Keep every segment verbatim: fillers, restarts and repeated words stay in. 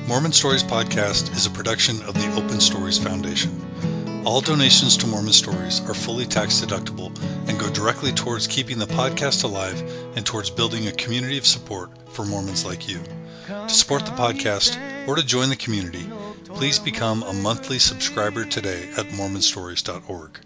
Mormon Stories Podcast is a production of the Open Stories Foundation. All donations to Mormon Stories are fully tax deductible and go directly towards keeping the podcast alive and towards building a community of support for Mormons like you. To support the podcast or to join the community, please become a monthly subscriber today at mormon stories dot org.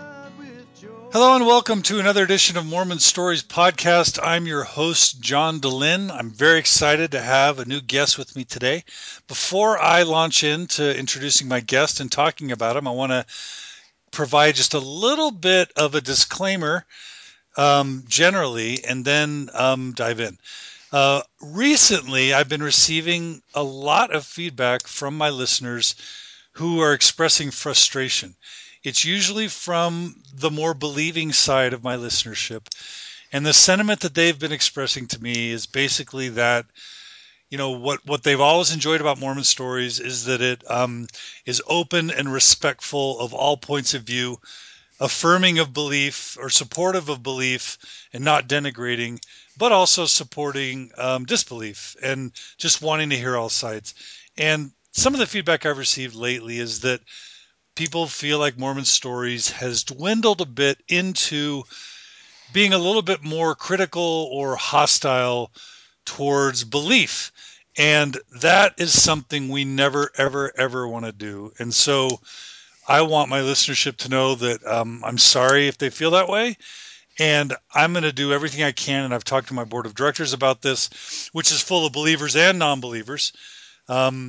Hello and welcome to another edition of Mormon Stories Podcast. I'm your host, John DeLynn. I'm very excited to have a new guest with me today. Before I launch into introducing my guest and talking about him, I want to provide just a little bit of a disclaimer um, generally, and then um, dive in. Uh, recently, I've been receiving a lot of feedback from my listeners who are expressing frustration. It's usually from the more believing side of my listenership. And the sentiment that they've been expressing to me is basically that, you know, what, what they've always enjoyed about Mormon Stories is that it um, is open and respectful of all points of view, affirming of belief or supportive of belief and not denigrating, but also supporting um, disbelief and just wanting to hear all sides. And some of the feedback I've received lately is that people feel like Mormon Stories has dwindled a bit into being a little bit more critical or hostile towards belief. And that is something we never, ever, ever want to do. And so I want my listenership to know that um, I'm sorry if they feel that way. And I'm going to do everything I can. And I've talked to my board of directors about this, which is full of believers and non-believers. Um,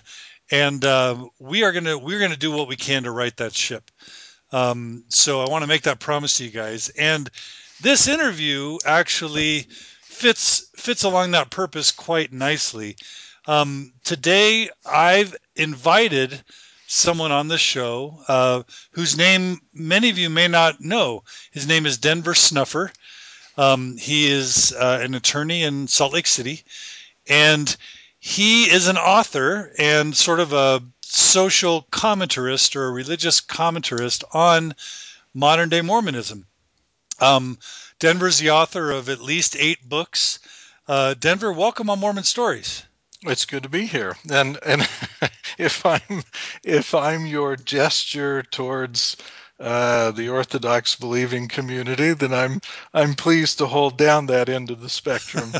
and uh, we are going to we're going to do what we can to right that ship. Um, so I want to make that promise to you guys. And this interview actually fits fits along that purpose quite nicely. Um, today, I've invited someone on the show uh, whose name many of you may not know. His name is Denver Snuffer. Um, he is uh, an attorney in Salt Lake City, and he is an author and sort of a social commentarist or a religious commentarist on modern day Mormonism. Um, Denver's the author of at least eight books. Uh, Denver, welcome on Mormon Stories. It's good to be here. And and if I'm if I'm your gesture towards uh, the Orthodox believing community, then I'm I'm pleased to hold down that end of the spectrum.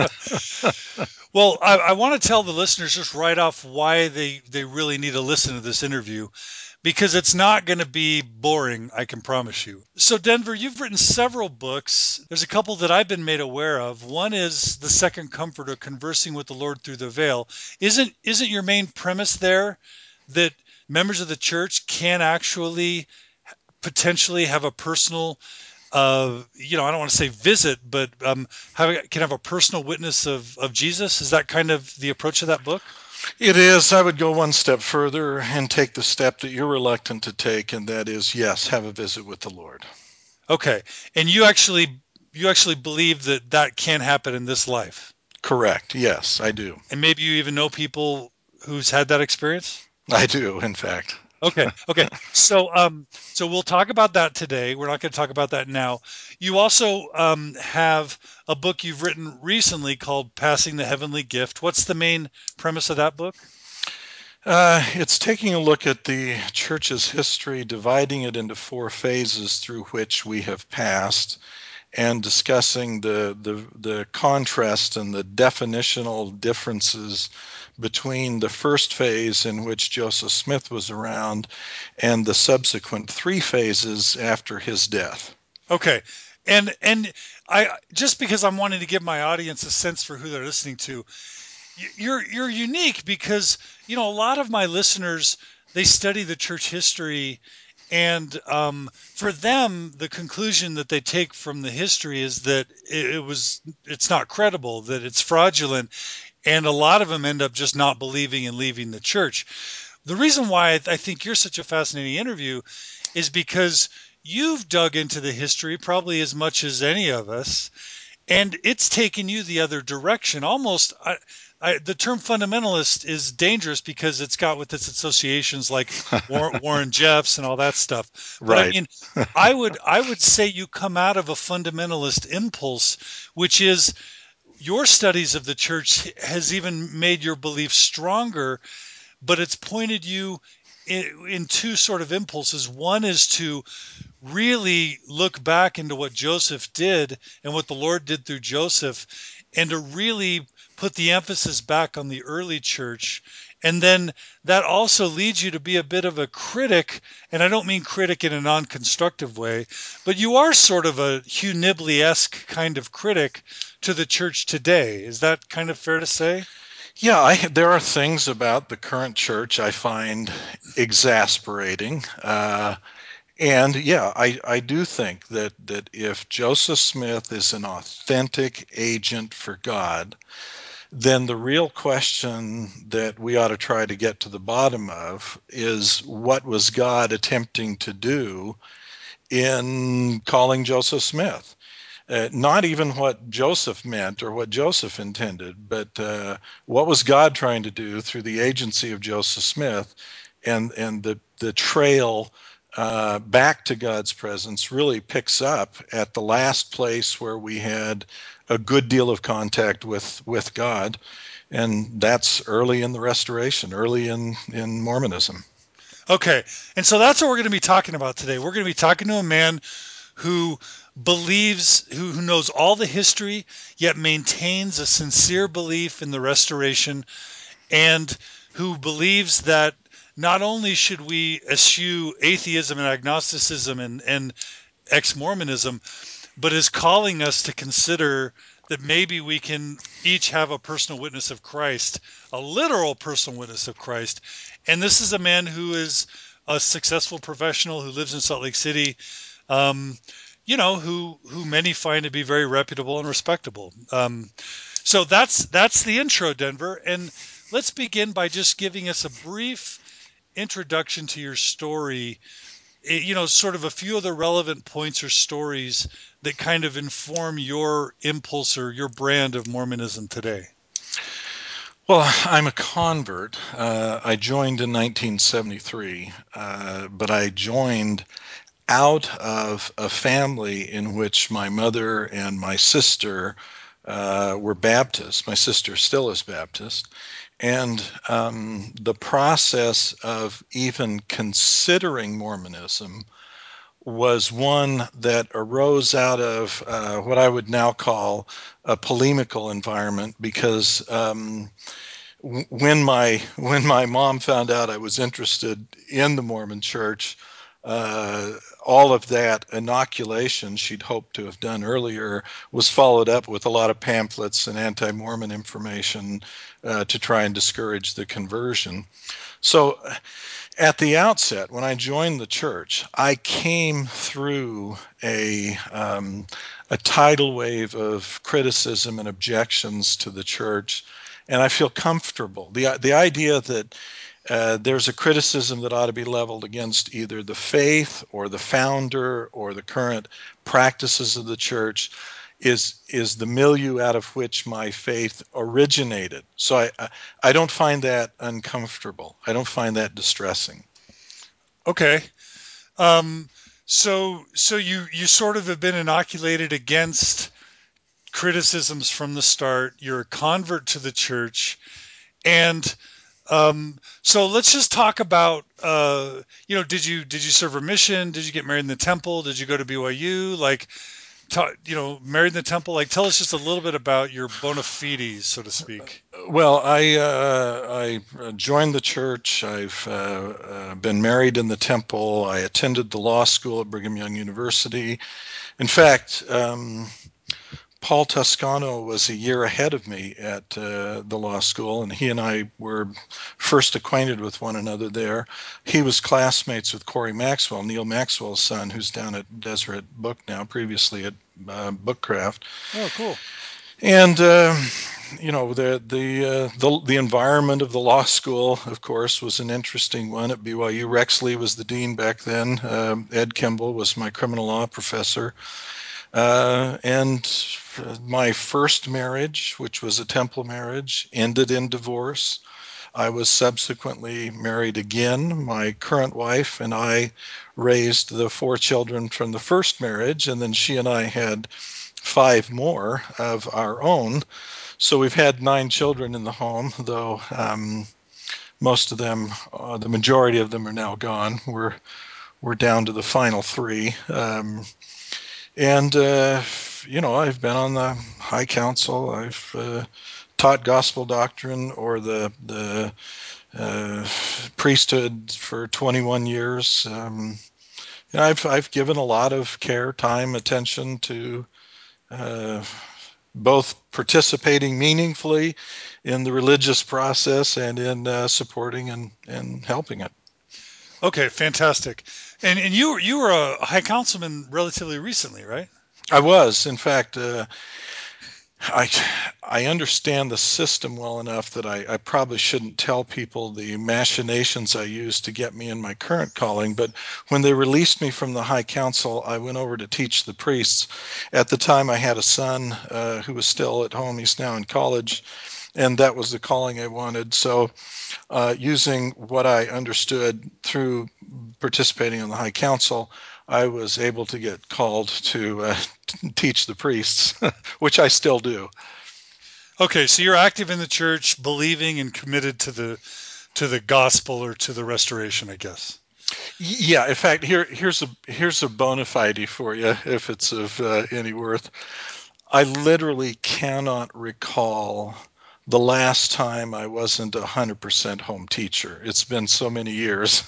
Well, I, I want to tell the listeners just right off why they, they really need to listen to this interview, because it's not going to be boring, I can promise you. So, Denver, you've written several books. There's a couple that I've been made aware of. One is The Second Comforter, Conversing with the Lord Through the Veil. Isn't isn't your main premise there that members of the church can actually potentially have a personal uh, you know, I don't want to say visit, but um, have, can have a personal witness of, of Jesus? Is that kind of the approach of that book? It is. I would go one step further and take the step that you're reluctant to take, and that is, yes, have a visit with the Lord. Okay, and you actually you actually believe that that can happen in this life, Correct. Yes, I do. and maybe you even know people who's had that experience. I do, in fact. Okay, okay. So, um, so we'll talk about that today. We're not going to talk about that now. You also um, have a book you've written recently called "Passing the Heavenly Gift." What's the main premise of that book? Uh, it's taking a look at the church's history, dividing it into four phases through which we have passed, and discussing the, the, the contrast and the definitional differences between the first phase in which Joseph Smith was around and the subsequent three phases after his death. Okay. And and I just because I'm wanting to give my audience a sense for who they're listening to, you're you're unique because you know a lot of my listeners, they study the church history, and um, for them the conclusion that they take from the history is that it, it was it's not credible, that it's fraudulent, and a lot of them end up just not believing and leaving the church. The reason why I think you're such a fascinating interview is because you've dug into the history probably as much as any of us, and it's taken you the other direction. Almost, I, I, the term fundamentalist is dangerous because it's got with its associations like Warren, Warren Jeffs and all that stuff. But I Right. mean, I would I would say you come out of a fundamentalist impulse, which is your studies of the church has even made your belief stronger, but it's pointed you in, in two sort of impulses. One is to really look back into what Joseph did and what the Lord did through Joseph, and to really put the emphasis back on the early church. And then that also leads you to be a bit of a critic, and I don't mean critic in a non constructive way, but you are sort of a Hugh Nibley esque kind of critic to the church today. Is that kind of fair to say? Yeah, I, there are things about the current church I find exasperating. Uh, and yeah, I, I do think that, that if Joseph Smith is an authentic agent for God, then the real question that we ought to try to get to the bottom of is, what was God attempting to do in calling Joseph Smith? Uh, not even what Joseph meant or what Joseph intended, but uh, what was God trying to do through the agency of Joseph Smith, and and the the trail uh, back to God's presence really picks up at the last place where we had a good deal of contact with with God, and that's early in the Restoration, early in in Mormonism. Okay. And so that's what we're going to be talking about today. We're going to be talking to a man who believes, who, who knows all the history, yet maintains a sincere belief in the restoration, and who believes that not only should we eschew atheism and agnosticism and, and ex Mormonism, but is calling us to consider that maybe we can each have a personal witness of Christ, a literal personal witness of Christ. And this is a man who is a successful professional who lives in Salt Lake City, um, you know, who who many find to be very reputable and respectable. Um, so that's that's the intro, Denver. And let's begin by just giving us a brief introduction to your story, eh, you know, sort of a few of the relevant points or stories that kind of inform your impulse or your brand of Mormonism today. Well, I'm a convert. Uh, I joined in nineteen seventy-three, uh, but I joined out of a family in which my mother and my sister uh, were Baptist. My sister still is Baptist. And um, the process of even considering Mormonism was one that arose out of uh, what I would now call a polemical environment, because um, when my when my mom found out I was interested in the Mormon Church, uh, all of that inoculation she'd hoped to have done earlier was followed up with a lot of pamphlets and anti-Mormon information uh, to try and discourage the conversion. So at the outset, when I joined the church, I came through a um, a tidal wave of criticism and objections to the church, and I feel comfortable. the The idea that uh, there's a criticism that ought to be leveled against either the faith or the founder or the current practices of the church is is the milieu out of which my faith originated. So I, I I don't find that uncomfortable. I don't find that distressing. Okay. Um, so so you you sort of have been inoculated against criticisms from the start. You're a convert to the church, and um, so let's just talk about, uh, you know, did you did you serve a mission? Did you get married in the temple? Did you go to B Y U? Like, ta you know, married in the temple. Like, tell us just a little bit about your bona fides, so to speak. Well, I uh, I joined the church. I've uh, uh, been married in the temple. I attended the law school at Brigham Young University. In fact, um, Paul Toscano was a year ahead of me at uh, the law school, and he and I were first acquainted with one another there. He was classmates with Corey Maxwell, Neil Maxwell's son, who's down at Deseret Book now, previously at uh, Bookcraft. Oh, cool. And uh, you know, the the, uh, the the environment of the law school, of course, was an interesting one at B Y U. Rex Lee was the dean back then. Um, Ed Kimball was my criminal law professor. Uh, and my first marriage, which was a temple marriage, ended in divorce. I was subsequently married again. My current wife and I raised the four children from the first marriage, and then she and I had five more of our own. So we've had nine children in the home, though um, most of them, uh, the majority of them are now gone. We're we're down to the final three. Um, and, uh, you know, I've been on the High Council. I've uh, taught gospel doctrine or the, the uh, priesthood for twenty-one years. Um, you know, I've, I've given a lot of care, time, attention to uh, both participating meaningfully in the religious process and in uh, supporting and, and helping it. Okay, fantastic. And and you you were a high councilman relatively recently, right? I was, in fact, uh, I I understand the system well enough that I, I probably shouldn't tell people the machinations I used to get me in my current calling. But when they released me from the High Council, I went over to teach the priests. At the time, I had a son uh, who was still at home. He's now in college, and that was the calling I wanted. So, uh, using what I understood through participating in the High Council, I was able to get called to uh, t- teach the priests, which I still do. Okay, so you're active in the church, believing and committed to the to the gospel or to the restoration, I guess. Yeah, in fact, here here's a here's a bona fide for you, if it's of uh, any worth. I literally cannot recall the last time I wasn't a hundred percent home teacher. It's been so many years.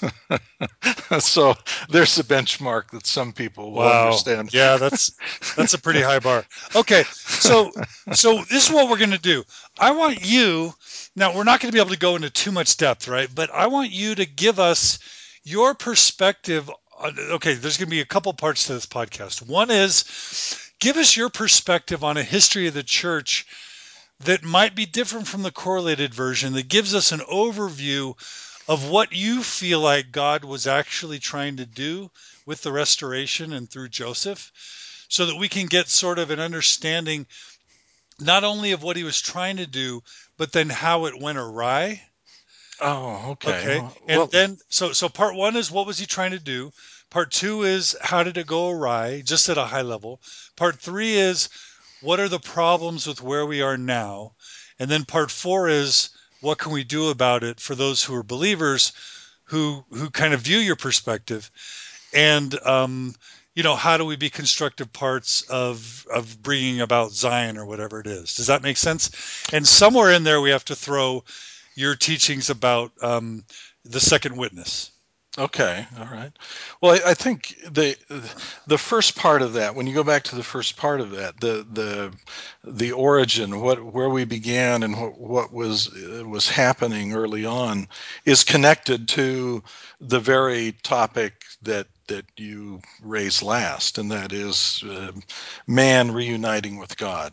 So there's a benchmark that some people will Wow. understand. Yeah, that's that's a pretty high bar. Okay. So so this is what we're going to do. I want you now we're not going to be able to go into too much depth, right? But I want you to give us your perspective on, okay, there's going to be a couple parts to this podcast. One is give us your perspective on a history of the church that might be different from the correlated version that gives us an overview of what you feel like God was actually trying to do with the restoration and through Joseph, so that we can get sort of an understanding not only of what he was trying to do, but then how it went awry. Oh, okay. Okay. And Well, then, so, so part one is what was he trying to do? Part two is how did it go awry, just at a high level. Part three is what are the problems with where we are now? And then part four is what can we do about it for those who are believers who who kind of view your perspective, and um, you know, how do we be constructive parts of of bringing about Zion or whatever it is? Does that make sense? And somewhere in there we have to throw your teachings about um, the second witness. okay, all right. Well, I, I think the the first part of that, when you go back to the first part of that, the the the origin, what where we began and what what was uh, was happening early on, is connected to the very topic that that you raised last, and that is uh, man reuniting with God.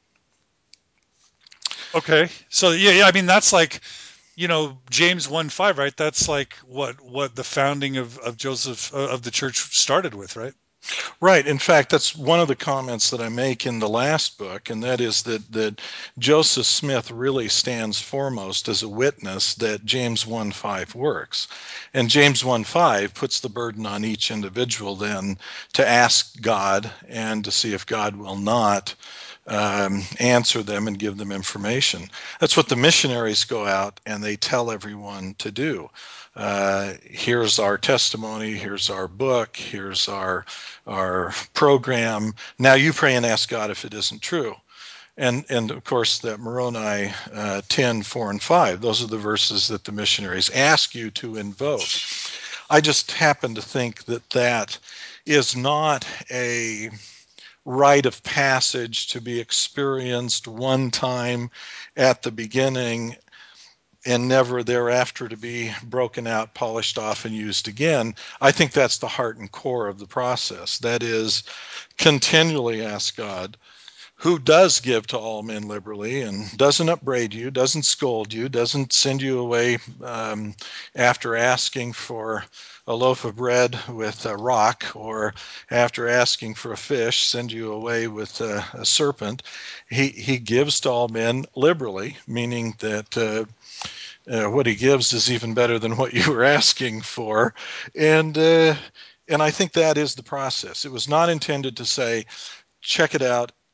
Okay, so yeah, yeah. I mean, that's like, you know, James one five, right? That's like what what the founding of of Joseph uh, of the church started with, right? Right. In fact, that's one of the comments that I make in the last book, and that is that that Joseph Smith really stands foremost as a witness that James one five works. And James one five puts the burden on each individual then to ask God and to see if God will not um, answer them and give them information. That's what the missionaries go out and they tell everyone to do. Uh, here's our testimony. Here's our book. Here's our our program. Now you pray and ask God if it isn't true. And and of course that Moroni uh, ten, four, and five. Those are the verses that the missionaries ask you to invoke. I just happen to think that that is not a rite of passage to be experienced one time at the beginning and never thereafter to be broken out, polished off, and used again. I think that's the heart and core of the process. That is, continually ask God, who does give to all men liberally and doesn't upbraid you, doesn't scold you, doesn't send you away um, after asking for a loaf of bread with a rock, or after asking for a fish, send you away with a, a serpent. He, he gives to all men liberally, meaning that uh, uh, what he gives is even better than what you were asking for. And, uh, and I think that is the process. It was not intended to say, check it out.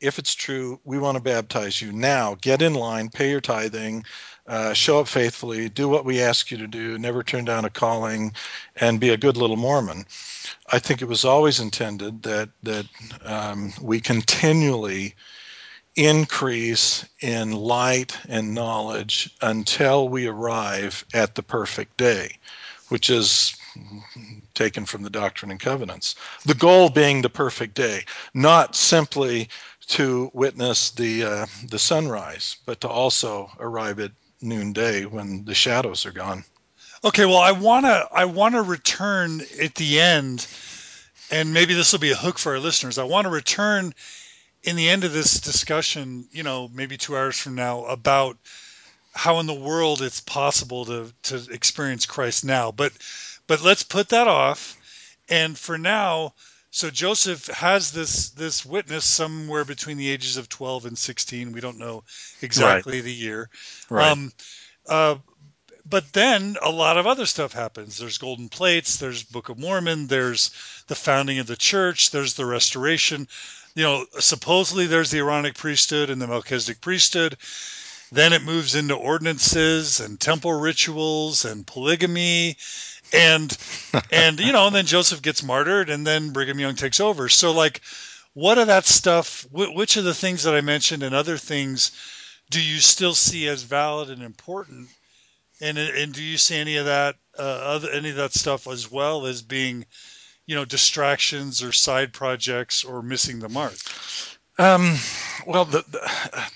if it's true, we want to baptize you now. Get in line, pay your tithing, uh, show up faithfully, do what we ask you to do, never turn down a calling, and be a good little Mormon. I think it was always intended that that um, we continually increase in light and knowledge until we arrive at the perfect day, which is taken from the Doctrine and Covenants. The goal being the perfect day, not simply to witness the uh, the sunrise, but to also arrive at noonday when the shadows are gone. Okay, well, I wanna I wanna return at the end, and maybe this will be a hook for our listeners. I want to return in the end of this discussion, you know, maybe two hours from now, about how in the world it's possible to to experience Christ now. But but let's put that off. And for now, so Joseph has this this witness somewhere between the ages of twelve and sixteen. We don't know Right, exactly the year. right. Um, uh, but then a lot of other stuff happens. There's golden plates, there's Book of Mormon, there's the founding of the church, there's the restoration. You know, supposedly there's the Aaronic priesthood and the Melchizedek priesthood. Then it moves into ordinances and temple rituals and polygamy, and and you know, and then Joseph gets martyred, and then Brigham Young takes over. So like, what of that stuff? Which of the things that I mentioned and other things do you still see as valid and important? And and do you see any of that, uh, other any of that stuff as well as being, you know, distractions or side projects or missing the mark? Um, well, the, the,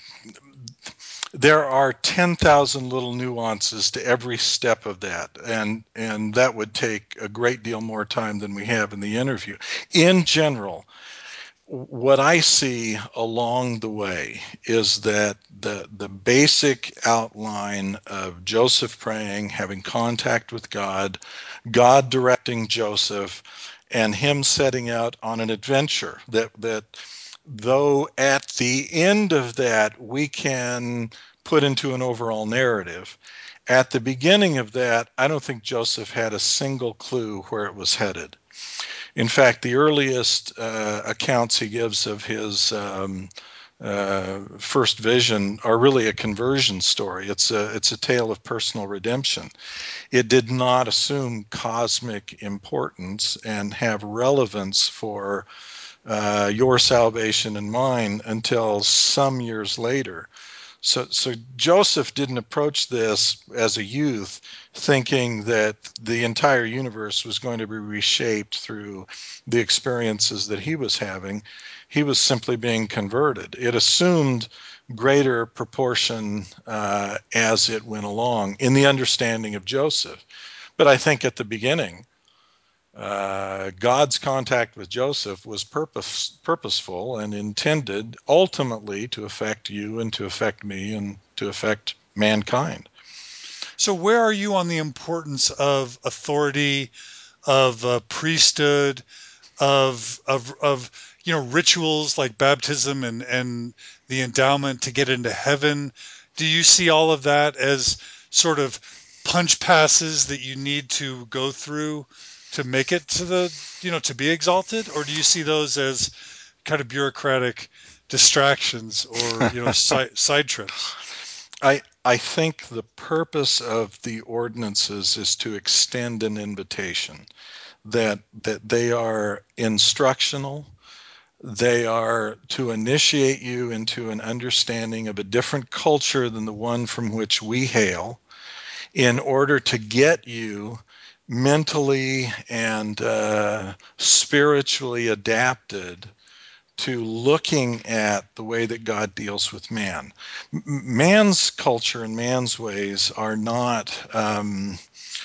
there are ten thousand little nuances to every step of that, and and that would take a great deal more time than we have in the interview. In general, what I see along the way is that the the basic outline of Joseph praying, having contact with God, God directing Joseph, and him setting out on an adventure that that though at the end of that we can put into an overall narrative, at the beginning of that, I don't think Joseph had a single clue where it was headed. In fact, the earliest uh, accounts he gives of his um, uh, first vision are really a conversion story. It's a it's a tale of personal redemption. It did not assume cosmic importance and have relevance for uh, your salvation and mine until some years later. So, so Joseph didn't approach this as a youth thinking that the entire universe was going to be reshaped through the experiences that he was having. He was simply being converted. It assumed greater proportion uh, as it went along in the understanding of Joseph. But I think at the beginning, uh, God's contact with Joseph was purpose, purposeful and intended ultimately to affect you and to affect me and to affect mankind. So where are you on the importance of authority, of uh, priesthood, of of of you know, rituals like baptism and and the endowment to get into heaven? Do you see all of that as sort of punch passes that you need to go through to make it to the, you know, to be exalted, or do you see those as kind of bureaucratic distractions or, you know, side side trips? I I think the purpose of the ordinances is to extend an invitation that that they are instructional. They are to initiate you into an understanding of a different culture than the one from which we hail, in order to get you mentally and uh, spiritually adapted to looking at the way that God deals with man. M- man's culture and man's ways are not. Um,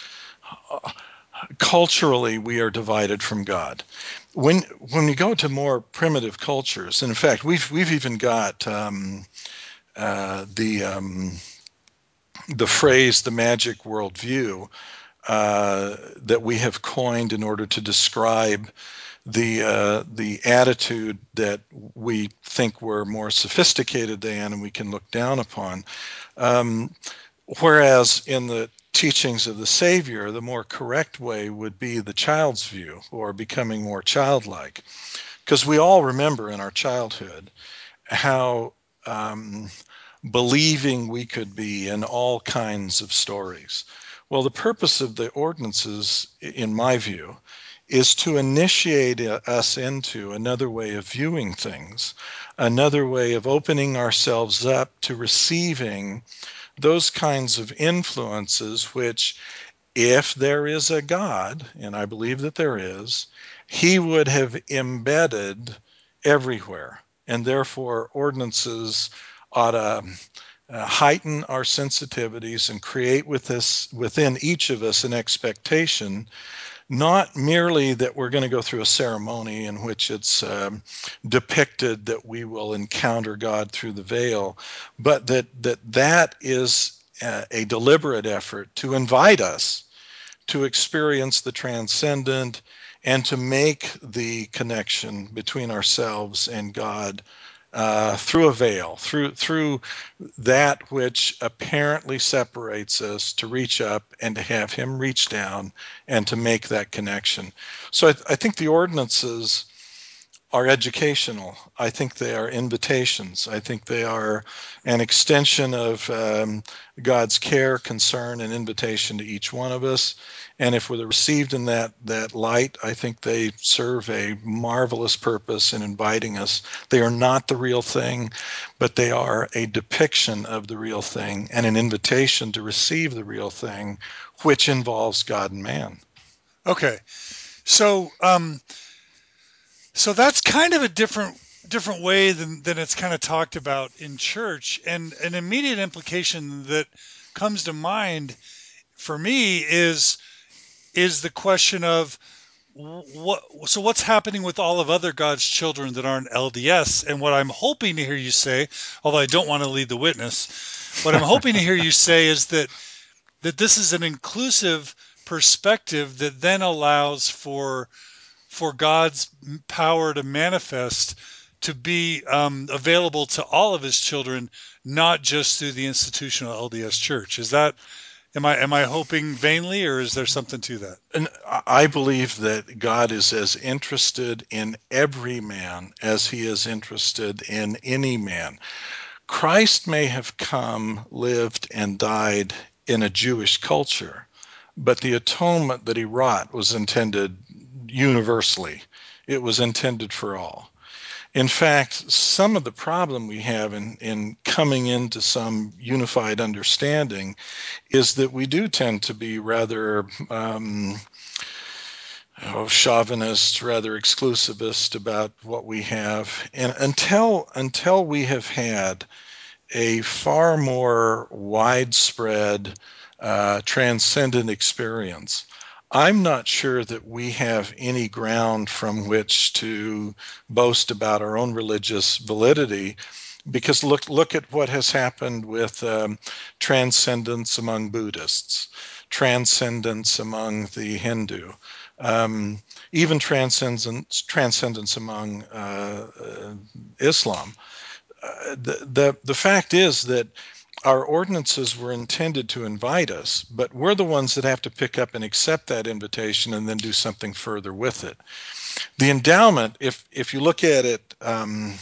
culturally, we are divided from God. When when we go to more primitive cultures, and in fact, we've we've even got um, uh, the um, the phrase "the magic worldview" uh, that we have coined in order to describe the uh, the attitude that we think we're more sophisticated than and we can look down upon. Um, whereas in the teachings of the Savior, the more correct way would be the child's view, or becoming more childlike. Because we all remember in our childhood how um, believing we could be in all kinds of stories. Well, the purpose of the ordinances, in my view, is to initiate us into another way of viewing things, another way of opening ourselves up to receiving those kinds of influences which, if there is a God, and I believe that there is, he would have embedded everywhere. And therefore, ordinances ought to uh, heighten our sensitivities and create with us, within each of us, an expectation, not merely that we're going to go through a ceremony in which it's um, depicted that we will encounter God through the veil, but that that, that is a, a deliberate effort to invite us to experience the transcendent and to make the connection between ourselves and God uh, through a veil, through through that which apparently separates us, to reach up and to have Him reach down and to make that connection. So I, th- I think the ordinances are educational. I think they are invitations. I think they are an extension of um, God's care, concern, and invitation to each one of us. And if we're received in that that light, I think they serve a marvelous purpose in inviting us. They are not the real thing, but they are a depiction of the real thing and an invitation to receive the real thing, which involves God and man. Okay. So, um, so that's kind of a different different way than than it's kind of talked about in church. And an immediate implication that comes to mind for me is is the question of what so what's happening with all of other God's children that aren't L D S. And what I'm hoping to hear you say, although I don't want to lead the witness, what I'm hoping to hear you say is that that this is an inclusive perspective that then allows for for God's power to manifest, to be um, available to all of His children, not just through the institutional L D S Church. Is that am I am I hoping vainly, or is there something to that? And I believe that God is as interested in every man as He is interested in any man. Christ may have come, lived, and died in a Jewish culture, but the atonement that He wrought was intended universally. It was intended for all. In fact, some of the problem we have in, in coming into some unified understanding is that we do tend to be rather um, oh, chauvinist, rather exclusivist about what we have. And until until we have had a far more widespread, uh, transcendent experience, I'm not sure that we have any ground from which to boast about our own religious validity, because look look at what has happened with um, transcendence among Buddhists, transcendence among the Hindu, um, even transcendence transcendence among uh, uh, Islam. Uh, the, the the fact is that our ordinances were intended to invite us, but we're the ones that have to pick up and accept that invitation and then do something further with it. The endowment, if if you look at it um,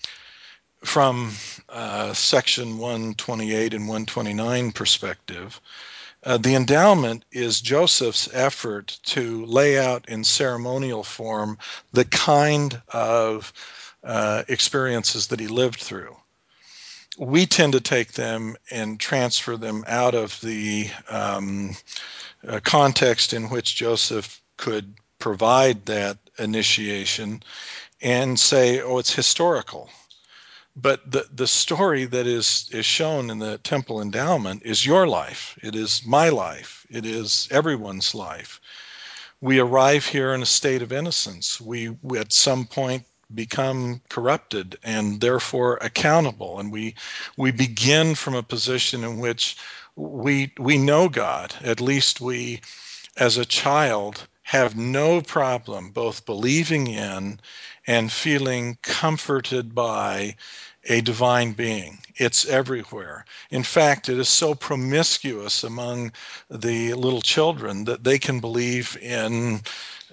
from uh, section one twenty-eight and one twenty-nine perspective, uh, the endowment is Joseph's effort to lay out in ceremonial form the kind of uh, experiences that he lived through. We tend to take them and transfer them out of the um, uh, context in which Joseph could provide that initiation and say, oh, it's historical. But the, the story that is, is shown in the temple endowment is your life. It is my life. It is everyone's life. We arrive here in a state of innocence. We, we at some point become corrupted and therefore accountable. And we we begin from a position in which we we know God. At least we, as a child, have no problem both believing in and feeling comforted by a divine being. It's everywhere. In fact, it is so promiscuous among the little children that they can believe in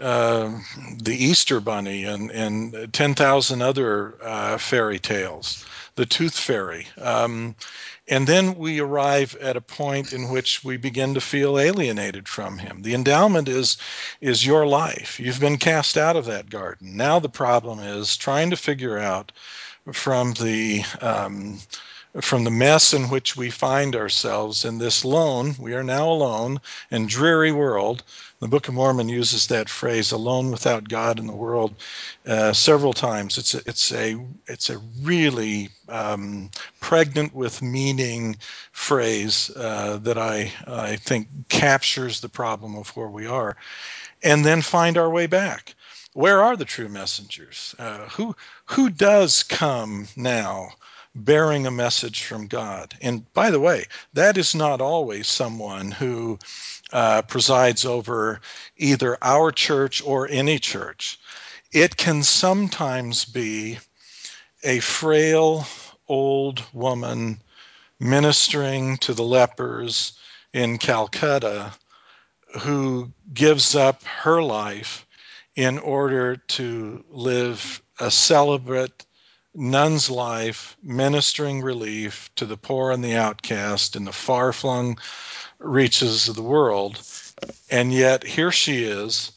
uh, the Easter Bunny and, and ten thousand other uh, fairy tales, the Tooth Fairy. Um, and then we arrive at a point in which we begin to feel alienated from him. The endowment is, is your life. You've been cast out of that garden. Now the problem is trying to figure out from the um, from the mess in which we find ourselves in this lone, we are now alone, and dreary world. The Book of Mormon uses that phrase, alone without God in the world, uh, several times. It's a, it's a, it's a really um, pregnant with meaning phrase uh, that I, I think captures the problem of where we are, and then find our way back. Where are the true messengers? Uh, who, who does come now bearing a message from God? And by the way, that is not always someone who uh, presides over either our church or any church. It can sometimes be a frail old woman ministering to the lepers in Calcutta who gives up her life in order to live a celibate nun's life, ministering relief to the poor and the outcast in the far-flung reaches of the world. And yet here she is,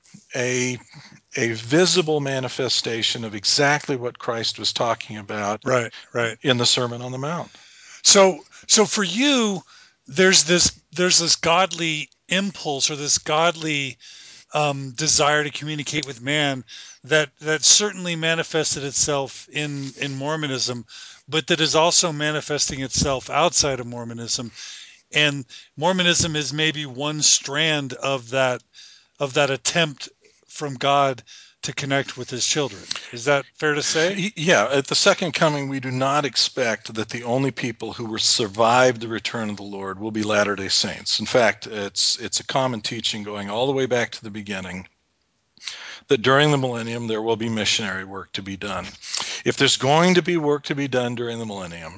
a a visible manifestation of exactly what Christ was talking about Right, right. in the Sermon on the Mount. So, so for you, there's this there's this godly impulse or this godly um, desire to communicate with man that that certainly manifested itself in in Mormonism, but that is also manifesting itself outside of Mormonism. And Mormonism is maybe one strand of that of that attempt from God to connect with his children. Is that fair to say? Yeah, at the second coming, we do not expect that the only people who will survive the return of the Lord will be Latter-day Saints. In fact, it's it's a common teaching going all the way back to the beginning that during the millennium there will be missionary work to be done. If there's going to be work to be done during the millennium,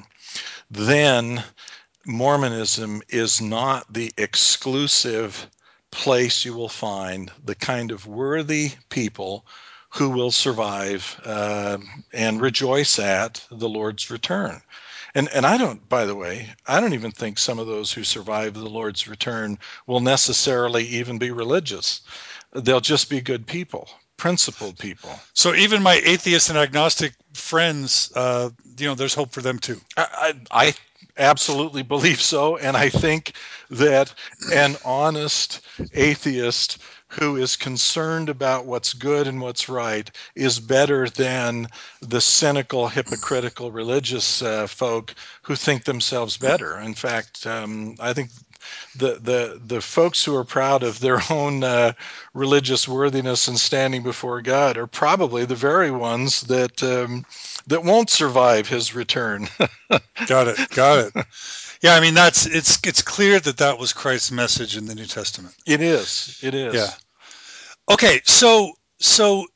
then Mormonism is not the exclusive place you will find the kind of worthy people who will survive uh, and rejoice at the Lord's return. And and I don't, by the way, I don't even think some of those who survive the Lord's return will necessarily even be religious. They'll just be good people, principled people. So even my atheist and agnostic friends, uh, you know, there's hope for them too. I, I, I absolutely believe so, and I think that an honest atheist who is concerned about what's good and what's right is better than the cynical, hypocritical religious uh, folk who think themselves better. In fact, um, I think the, the the folks who are proud of their own uh, religious worthiness and standing before God are probably the very ones that um, that won't survive his return. Got it. Got it. Yeah, I mean that's it's it's clear that that was Christ's message in the New Testament. It is. It Yeah. is. Okay, so so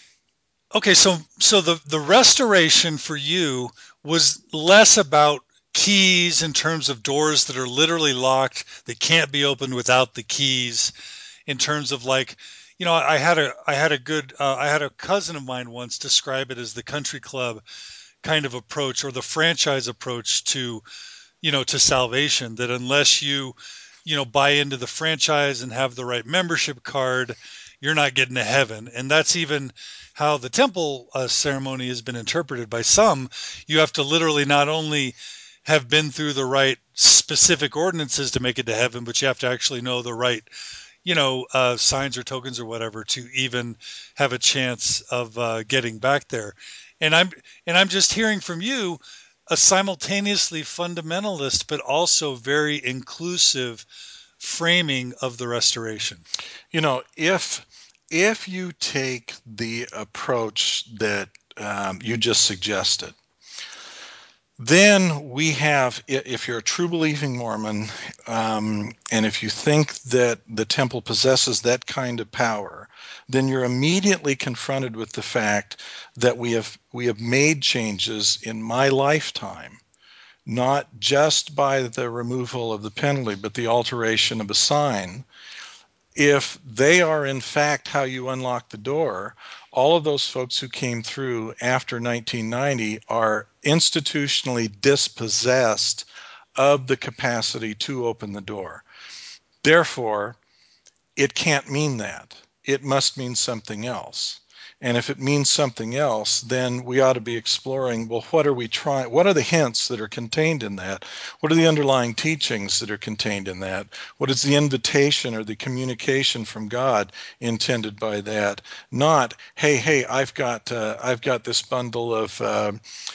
okay, so so the the restoration for you was less about keys in terms of doors that are literally locked that can't be opened without the keys in terms of like you know I had a I had a good uh, I had a cousin of mine once describe it as the country club kind of approach or the franchise approach to you know to salvation, that unless you you know buy into the franchise and have the right membership card, you're not getting to heaven. And that's even how the temple uh, ceremony has been interpreted by some. You have to literally not only have been through the right specific ordinances to make it to heaven, but you have to actually know the right you know uh, signs or tokens or whatever to even have a chance of uh, getting back there. And i'm and i'm just hearing from you a simultaneously fundamentalist but also very inclusive framing of the restoration. You know, if if you take the approach that um, you just suggested, then we have, if you're a true believing Mormon, um, and if you think that the temple possesses that kind of power, then you're immediately confronted with the fact that we have we have made changes in my lifetime, not just by the removal of the penalty, but the alteration of a sign if they are in fact how you unlock the door, all of those folks who came through after nineteen ninety are institutionally dispossessed of the capacity to open the door. Therefore, it can't mean that. It must mean something else. And if it means something else, then we ought to be exploring, well, what are we trying? What are the hints that are contained in that? What are the underlying teachings that are contained in that? What is the invitation or the communication from God intended by that? Not, hey, hey, I've got uh, I've got this bundle of uh,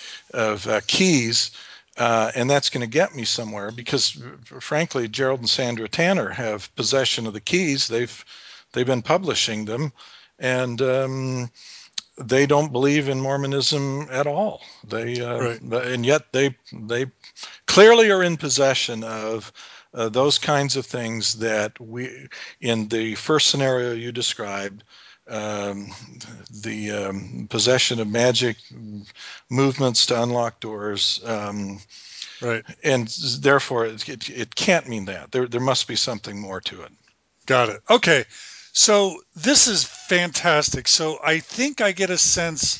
of uh, keys, uh, and that's going to get me somewhere. Because, frankly, Gerald and Sandra Tanner have possession of the keys. They've they've been publishing them, and um, they don't believe in Mormonism at all. They uh, Right. and yet they they clearly are in possession of uh, those kinds of things that we, in the first scenario you described, um, the um, possession of magic movements to unlock doors, um, Right. and therefore it, it, it can't mean that. There, there must be something more to it. Got it. Okay. So this is fantastic. So I think I get a sense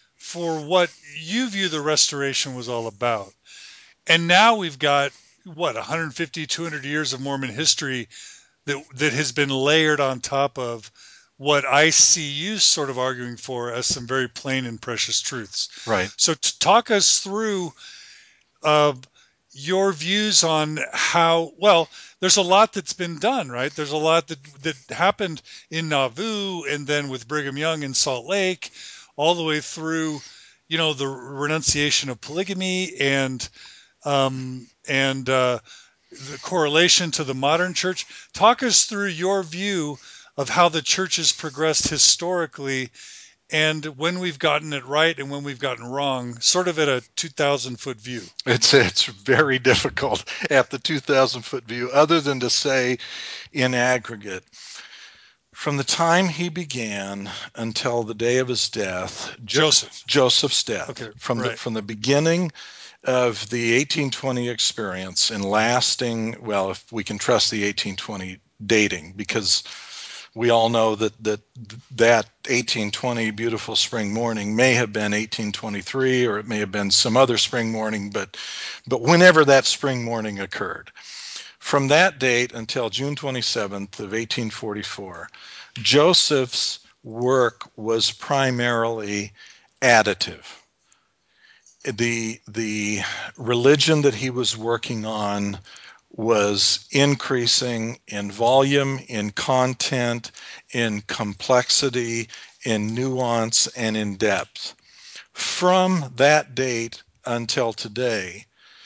for what you view the restoration was all about. And now we've got what one hundred fifty, two hundred years of Mormon history that that has been layered on top of what I see you sort of arguing for as some very plain and precious truths. Right. So to talk us through uh, your views on how well there's a lot that's been done, right? There's a lot that that happened in Nauvoo and then with Brigham Young in Salt Lake, all the way through, you know, the renunciation of polygamy and um, and uh, the correlation to the modern church. Talk us through your view of how the church has progressed historically and when we've gotten it right and when we've gotten wrong, sort of at a two thousand foot view. It's it's very difficult at the two thousand foot view, other than to say, in aggregate, from the time he began until the day of his death, jo- Joseph. Joseph's death, Okay, from the right. from the beginning of the eighteen twenty experience and lasting, well, if we can trust the eighteen twenty dating, because we all know that that that eighteen twenty beautiful spring morning may have been eighteen twenty-three, or it may have been some other spring morning, but but whenever that spring morning occurred, from that date until June twenty-seventh of eighteen forty-four, Joseph's work was primarily additive. The the religion that he was working on was increasing in volume, in content, in complexity, in nuance, and in depth. From that date until today,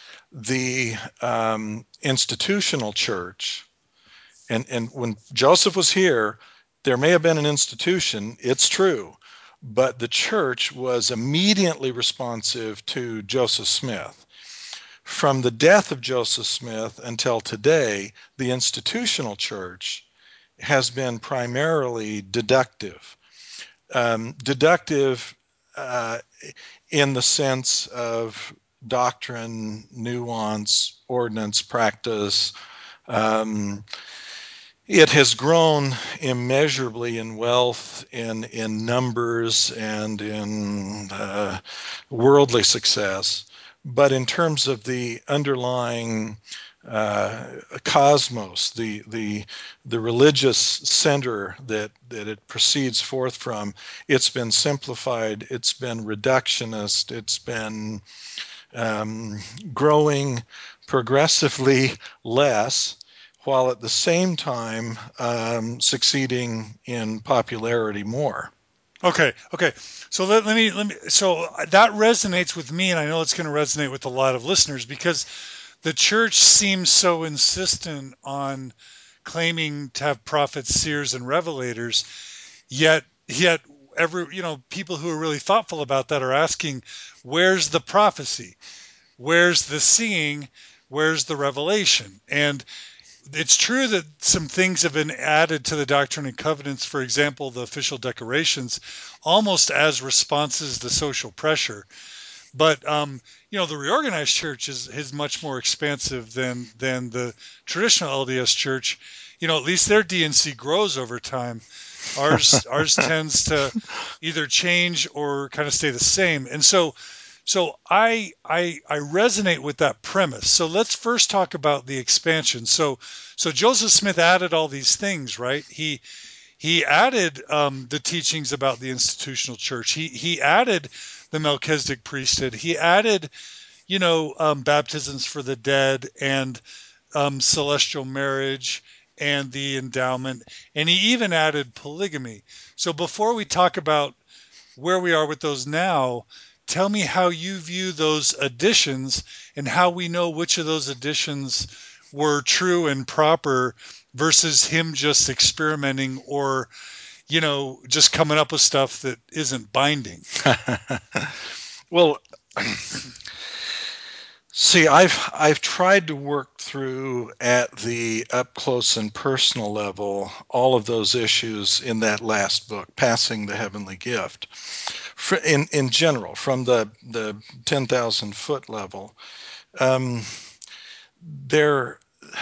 the um, institutional church, and, and when Joseph was here, there may have been an institution, it's true, but the church was immediately responsive to Joseph Smith. From the death of Joseph Smith until today, the institutional church has been primarily deductive. Um, deductive uh, in the sense of doctrine, nuance, ordinance, practice. Um, it has grown immeasurably in wealth, in in numbers, and in uh, worldly success. But in terms of the underlying uh, cosmos, the the the religious center that that it proceeds forth from, it's been simplified, it's been reductionist, it's been um, growing progressively less, while at the same time um, succeeding in popularity more. Okay, okay. So let, let me let me. So that resonates with me, and I know it's going to resonate with a lot of listeners because the church seems so insistent on claiming to have prophets, seers, and revelators. Yet, yet every you know people who are really thoughtful about that are asking, where's the prophecy? Where's the seeing? Where's the revelation? And it's true that some things have been added to the Doctrine and Covenants, for example, the official decorations, almost as responses to social pressure. But um, you know, the reorganized church is is much more expansive than than the traditional L D S church. You know, at least their D and C grows over time. Ours ours tends to either change or kind of stay the same. And so so I I I resonate with that premise. So let's first talk about the expansion. So so Joseph Smith added all these things, right? He he added um, the teachings about the institutional church. He he added the Melchizedek priesthood. He added, you know, um, baptisms for the dead and um, celestial marriage and the endowment, and he even added polygamy. So before we talk about where we are with those now, tell me how you view those additions and how we know which of those additions were true and proper versus him just experimenting or, you know, just coming up with stuff that isn't binding. Well, see, I've I've tried to work through at the up close and personal level all of those issues in that last book, Passing the Heavenly Gift. For, in in general, from the the ten thousand foot level, um, there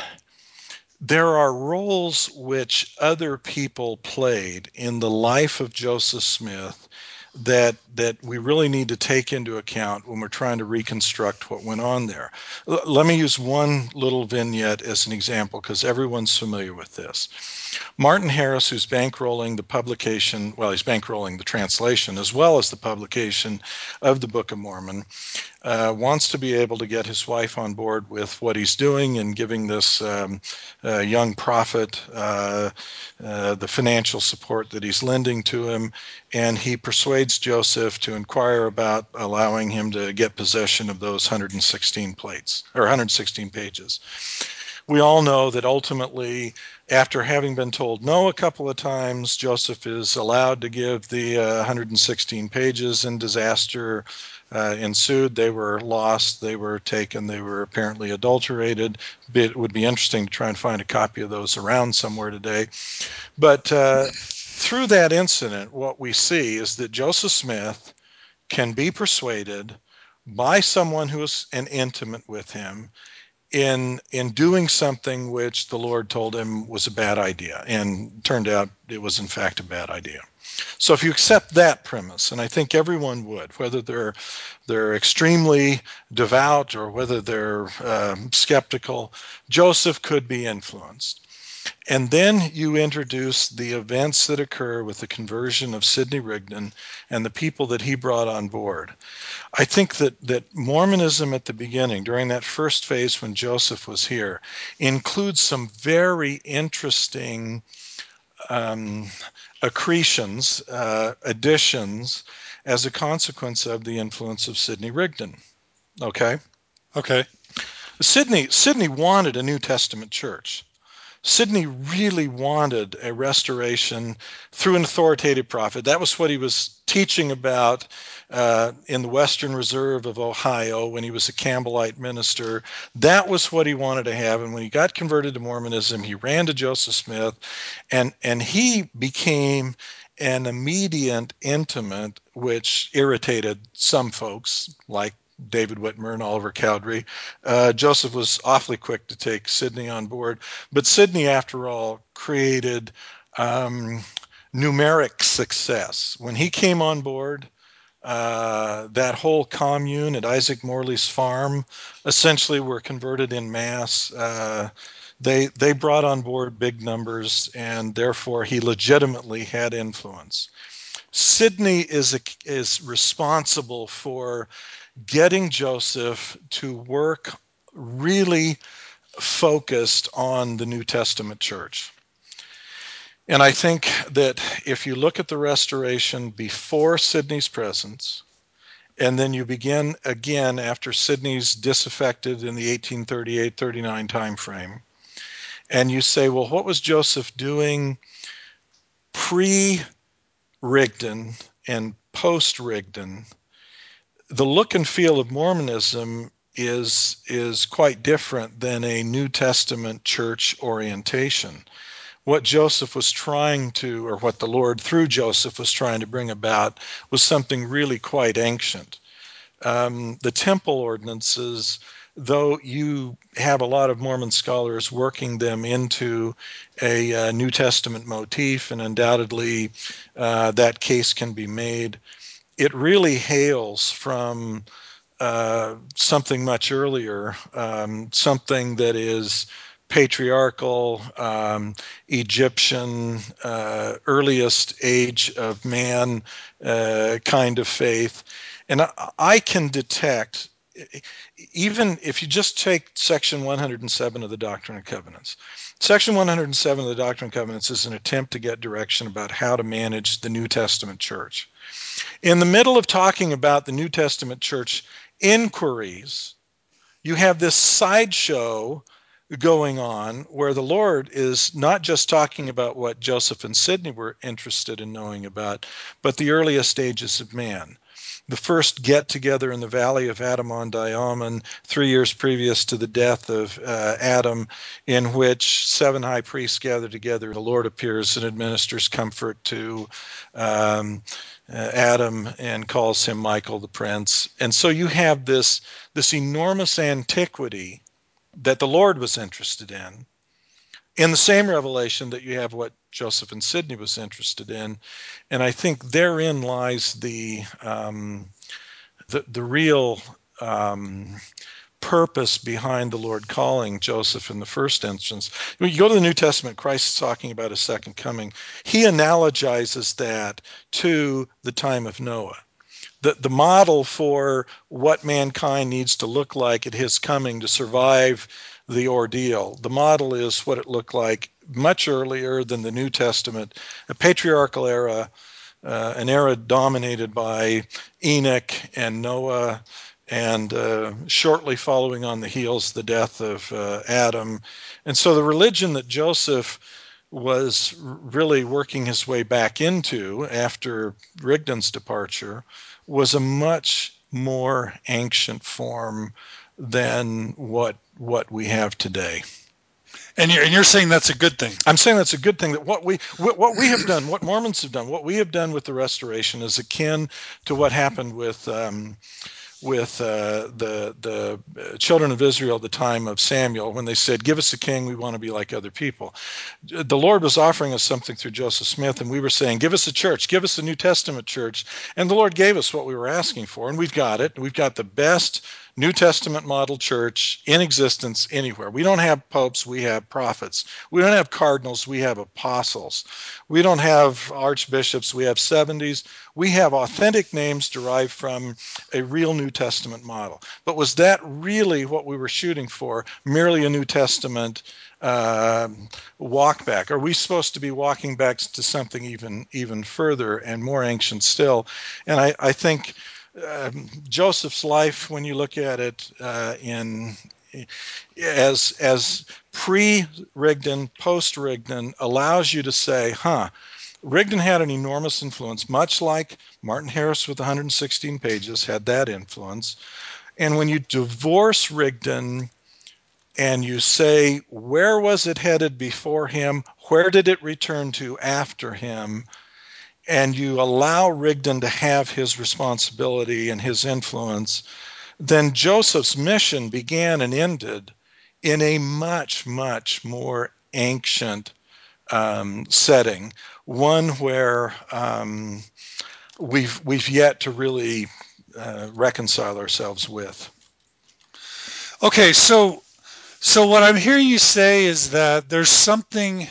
there are roles which other people played in the life of Joseph Smith that that we really need to take into account when we're trying to reconstruct what went on there. L- let me use one little vignette as an example because everyone's familiar with this. Martin Harris, who's bankrolling the publication, well, he's bankrolling the translation as well as the publication of the Book of Mormon, uh, wants to be able to get his wife on board with what he's doing and giving this um, uh, young prophet uh, uh, the financial support that he's lending to him. And he persuades Joseph to inquire about allowing him to get possession of those one hundred sixteen plates, or one hundred sixteen pages. We all know that ultimately, after having been told no a couple of times, Joseph is allowed to give the uh, one hundred sixteen pages, and disaster uh, ensued. They were lost, they were taken, they were apparently adulterated. It would be interesting to try and find a copy of those around somewhere today. But uh, through that incident, what we see is that Joseph Smith can be persuaded by someone who is an intimate with him in in doing something which the Lord told him was a bad idea, and turned out it was in fact a bad idea. So if you accept that premise, and I think everyone would, whether they're they're extremely devout or whether they're um, skeptical, Joseph could be influenced. And then you introduce the events that occur with the conversion of Sidney Rigdon and the people that he brought on board. I think that, that Mormonism at the beginning, during that first phase when Joseph was here, includes some very interesting um, accretions, uh, additions, as a consequence of the influence of Sidney Rigdon. Okay? Okay. Sidney, Sidney wanted a New Testament church. Sidney really wanted a restoration through an authoritative prophet. That was what he was teaching about uh, in the Western Reserve of Ohio when he was a Campbellite minister. That was what he wanted to have. And when he got converted to Mormonism, he ran to Joseph Smith, and, and he became an immediate intimate, which irritated some folks, like David Whitmer and Oliver Cowdery. Uh, Joseph was awfully quick to take Sidney on board. But Sidney, after all, created um, numeric success. When he came on board, uh, that whole commune at Isaac Morley's farm essentially were converted in mass. Uh, they they brought on board big numbers, and therefore he legitimately had influence. Sidney is a, is responsible for getting Joseph to work really focused on the New Testament church. And I think that if you look at the restoration before Sidney's presence, and then you begin again after Sidney's disaffected in the eighteen thirty-eight thirty-nine timeframe, and you say, well, what was Joseph doing pre-Rigdon and post-Rigdon? The look and feel of Mormonism is is quite different than a New Testament church orientation. What Joseph was trying to, or what the Lord through Joseph was trying to bring about, was something really quite ancient. um, the temple ordinances, though you have a lot of Mormon scholars working them into a uh, New Testament motif, and undoubtedly uh, that case can be made, it really hails from uh, something much earlier, um, something that is patriarchal, um, Egyptian, uh, earliest age of man uh, kind of faith. And I, I can detect, even if you just take section one hundred seven of the Doctrine and Covenants, section one hundred seven of the Doctrine and Covenants is an attempt to get direction about how to manage the New Testament church. In the middle of talking about the New Testament church inquiries, you have this sideshow going on where the Lord is not just talking about what Joseph and Sidney were interested in knowing about, but the earliest stages of man. The first get together in the valley of Adam-on-Diamon, three years previous to the death of uh, Adam, in which seven high priests gather together. The Lord appears and administers comfort to um, uh, Adam and calls him Michael the Prince. And so you have this, this enormous antiquity that the Lord was interested in, in the same revelation that you have what Joseph and Sidney was interested in. And I think therein lies the um, the, the real um, purpose behind the Lord calling Joseph in the first instance. When you go to the New Testament, Christ is talking about his second coming. He analogizes that to the time of Noah. The, the model for what mankind needs to look like at his coming to survive the ordeal. The model is what it looked like much earlier than the New Testament, a patriarchal era, uh, an era dominated by Enoch and Noah, and uh, shortly following on the heels the death of uh, Adam. And so the religion that Joseph was really working his way back into after Rigdon's departure was a much more ancient form than what what we have today. And you're, and you're saying that's a good thing. I'm saying that's a good thing, that what we what we have done, what Mormons have done, what we have done with the Restoration is akin to what happened with um, with uh, the the children of Israel at the time of Samuel, when they said, "Give us a king, we want to be like other people." The Lord was offering us something through Joseph Smith, and we were saying, "Give us a church, give us a New Testament church," and the Lord gave us what we were asking for, and we've got it. We've got the best New Testament model church in existence anywhere. We don't have popes, we have prophets. We don't have cardinals, we have apostles. We don't have archbishops, we have seventies. We have authentic names derived from a real New Testament model. But was that really what we were shooting for, merely a New Testament uh, walk back? Are we supposed to be walking back to something even even further and more ancient still? And I, I think um, Joseph's life, when you look at it uh, in as as pre-Rigdon, post-Rigdon, allows you to say, huh, Rigdon had an enormous influence, much like Martin Harris with one hundred sixteen pages had that influence. And when you divorce Rigdon and you say, where was it headed before him? Where did it return to after him? And you allow Rigdon to have his responsibility and his influence, then Joseph's mission began and ended in a much, much more ancient um, setting, one where um, we've we've yet to really uh, reconcile ourselves with. Okay, so so what I'm hearing you say is that there's something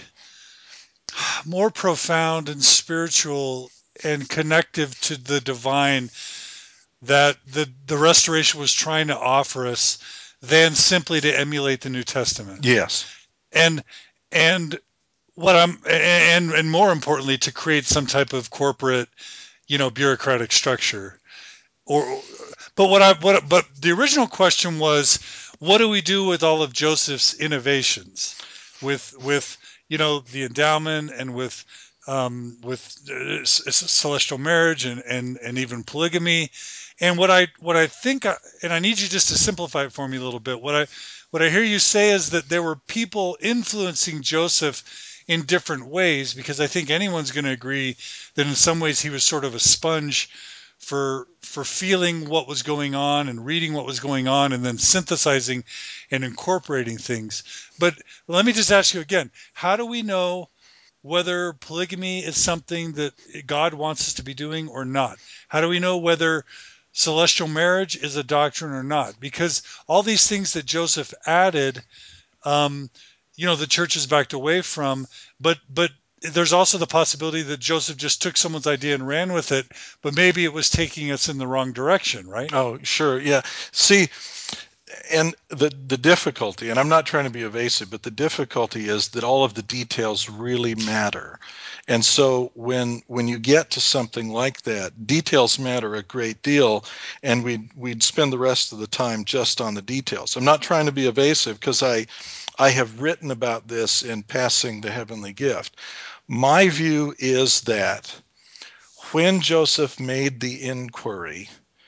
more profound and spiritual and connective to the divine that the the restoration was trying to offer us than simply to emulate the New Testament. Yes. And and what I'm and and more importantly, to create some type of corporate, you know, bureaucratic structure. Or but what I what but the original question was, what do we do with all of Joseph's innovations, with with you know the endowment and with um, with uh, celestial marriage and, and and even polygamy, and what I what I think I, and I need you just to simplify it for me a little bit. What I what I hear you say is that there were people influencing Joseph in different ways, because I think anyone's going to agree that in some ways he was sort of a sponge for for feeling what was going on and reading what was going on and then synthesizing and incorporating things. But let me just ask you again, how do we know whether polygamy is something that God wants us to be doing or not? How do we know whether celestial marriage is a doctrine or not? Because all these things that Joseph added, um, you know, the church has backed away from, but but there's also the possibility that Joseph just took someone's idea and ran with it, but maybe it was taking us in the wrong direction, right? Oh, sure. Yeah. See, and the the difficulty, and I'm not trying to be evasive, but the difficulty is that all of the details really matter. And so when when you get to something like that, details matter a great deal, and we'd we'd spend the rest of the time just on the details. I'm not trying to be evasive because I I have written about this in Passing the Heavenly Gift. My view is that when Joseph made the inquiry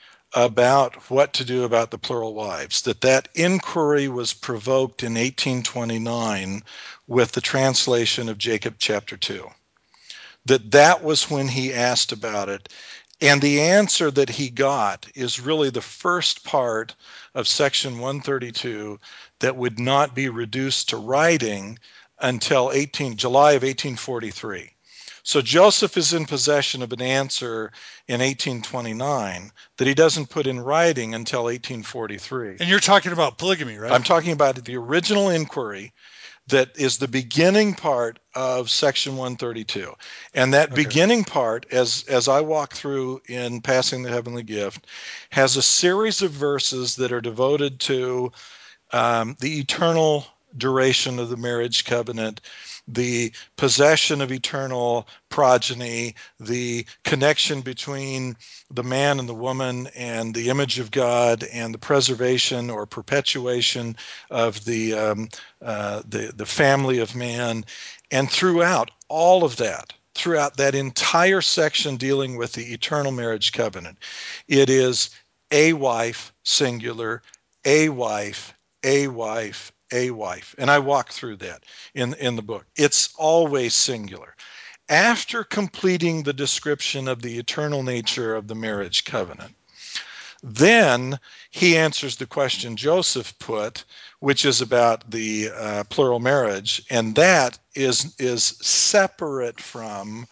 about what to do about the plural wives, that that inquiry was provoked in eighteen twenty-nine with the translation of Jacob chapter two. That that was when he asked about it. And the answer that he got is really the first part of section one thirty-two that would not be reduced to writing until eighteen, July of eighteen forty-three. So Joseph is in possession of an answer in eighteen twenty-nine that he doesn't put in writing until eighteen forty-three. And you're talking about polygamy, right? I'm talking about the original inquiry that is the beginning part of section one thirty-two. And that Okay. beginning part, as, as I walk through in Passing the Heavenly Gift, has a series of verses that are devoted to um, the eternal duration of the marriage covenant, the possession of eternal progeny, the connection between the man and the woman and the image of God, and the preservation or perpetuation of the um, uh, the, the family of man. And throughout all of that, throughout that entire section dealing with the eternal marriage covenant, it is a wife, singular, a wife, a wife, a wife. And I walk through that in, in the book. It's always singular. After completing the description of the eternal nature of the marriage covenant, then he answers the question Joseph put, which is about the uh, plural marriage, and that is is separate from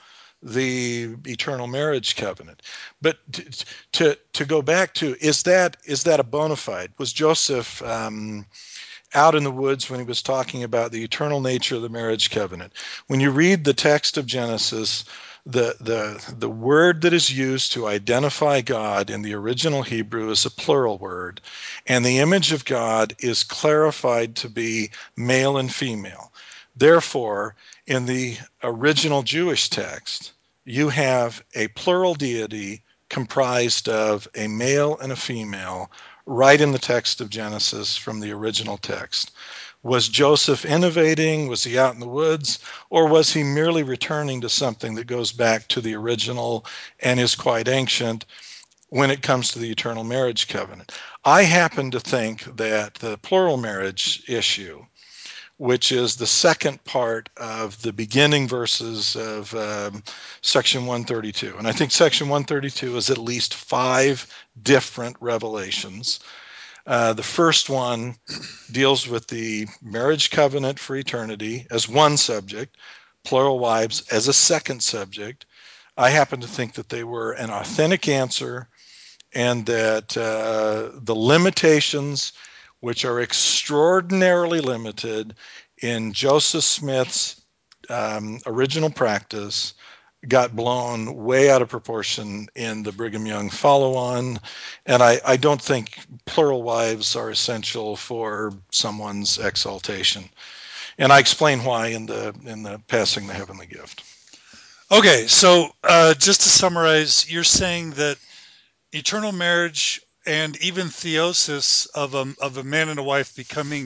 the eternal marriage covenant. But to to, to go back to, is that is that a bona fide? Was Joseph um, out in the woods when he was talking about the eternal nature of the marriage covenant? When you read the text of Genesis, the, the, the word that is used to identify God in the original Hebrew is a plural word, and the image of God is clarified to be male and female. Therefore, in the original Jewish text, you have a plural deity comprised of a male and a female right in the text of Genesis from the original text. Was Joseph innovating? Was he out in the woods? Or was he merely returning to something that goes back to the original and is quite ancient when it comes to the eternal marriage covenant? I happen to think that the plural marriage issue, which is the second part of the beginning verses of um, section one thirty-two. And I think section one thirty-two is at least five different revelations. Uh, the first one deals with the marriage covenant for eternity as one subject, plural wives as a second subject. I happen to think that they were an authentic answer, and that uh, the limitations, which are extraordinarily limited in Joseph Smith's um, original practice, got blown way out of proportion in the Brigham Young follow-on. And I, I don't think plural wives are essential for someone's exaltation. And I explain why in the in the Passing the Heavenly Gift. Okay, so uh, just to summarize, you're saying that eternal marriage and even theosis of a of a man and a wife becoming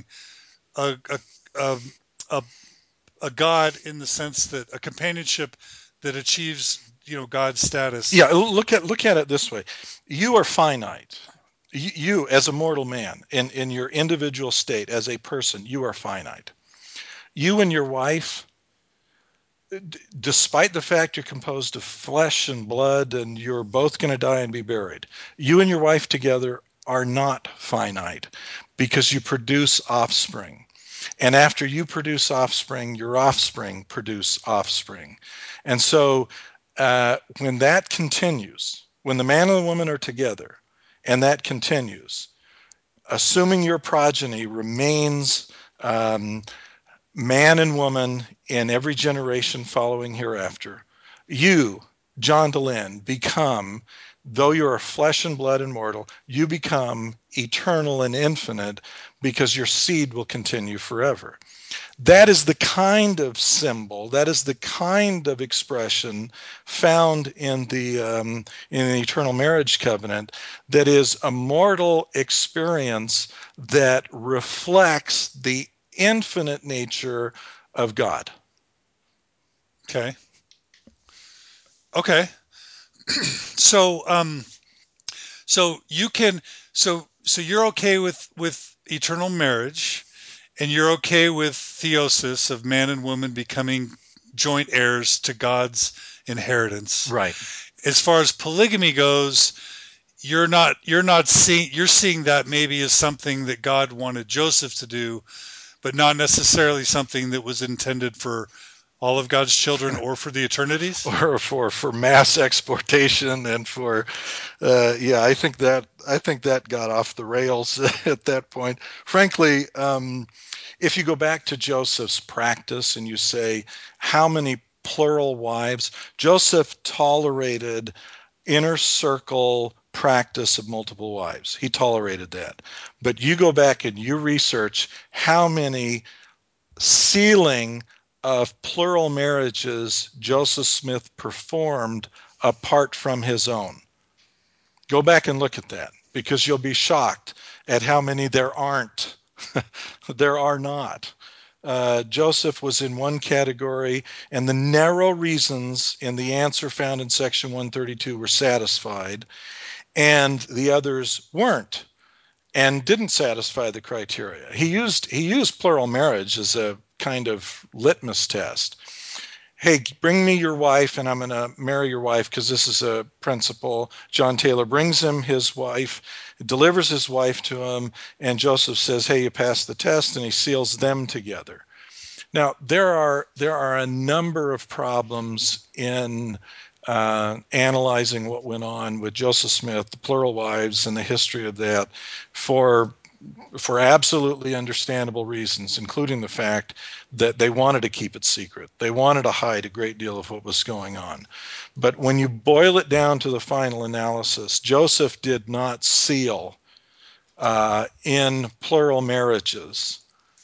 a a, a, a, a god, in the sense that a companionship that achieves, you know, God's status. Yeah, look at look at it this way. You are finite. You, you as a mortal man, in, in your individual state as a person, you are finite. You and your wife, d- despite the fact you're composed of flesh and blood and you're both going to die and be buried, you and your wife together are not finite because you produce offspring. And after you produce offspring, your offspring produce offspring. And so uh, when that continues, when the man and the woman are together and that continues, assuming your progeny remains um, man and woman in every generation following hereafter, you, John Dehlin, become, though you are flesh and blood and mortal, you become eternal and infinite because your seed will continue forever. That is the kind of symbol, that is the kind of expression found in the um, in the eternal marriage covenant that is a mortal experience that reflects the infinite nature of God. Okay. Okay. So, um, so you can, so, so you're okay with, with eternal marriage, and you're okay with theosis of man and woman becoming joint heirs to God's inheritance. Right. As far as polygamy goes, you're not, you're not seeing, you're seeing that maybe as something that God wanted Joseph to do, but not necessarily something that was intended for all of God's children or for the eternities? Or for, for mass exportation and for uh, yeah, I think that I think that got off the rails at that point. Frankly, um, if you go back to Joseph's practice and you say how many plural wives, Joseph tolerated inner circle practice of multiple wives. He tolerated that. But you go back and you research how many sealing of plural marriages Joseph Smith performed apart from his own. Go back and look at that because you'll be shocked at how many there aren't. There are not. Uh, Joseph was in one category, and the narrow reasons in the answer found in section one thirty-two were satisfied, and the others weren't and didn't satisfy the criteria. He used he used plural marriage as a kind of litmus test. Hey, bring me your wife and I'm going to marry your wife because this is a principle. John Taylor brings him his wife, delivers his wife to him, and Joseph says, hey, you passed the test, and he seals them together. Now, there are there are a number of problems in uh, analyzing what went on with Joseph Smith, the plural wives, and the history of that for for absolutely understandable reasons, including the fact that they wanted to keep it secret. They wanted to hide a great deal of what was going on. But when you boil it down to the final analysis, Joseph did not seal uh, in plural marriages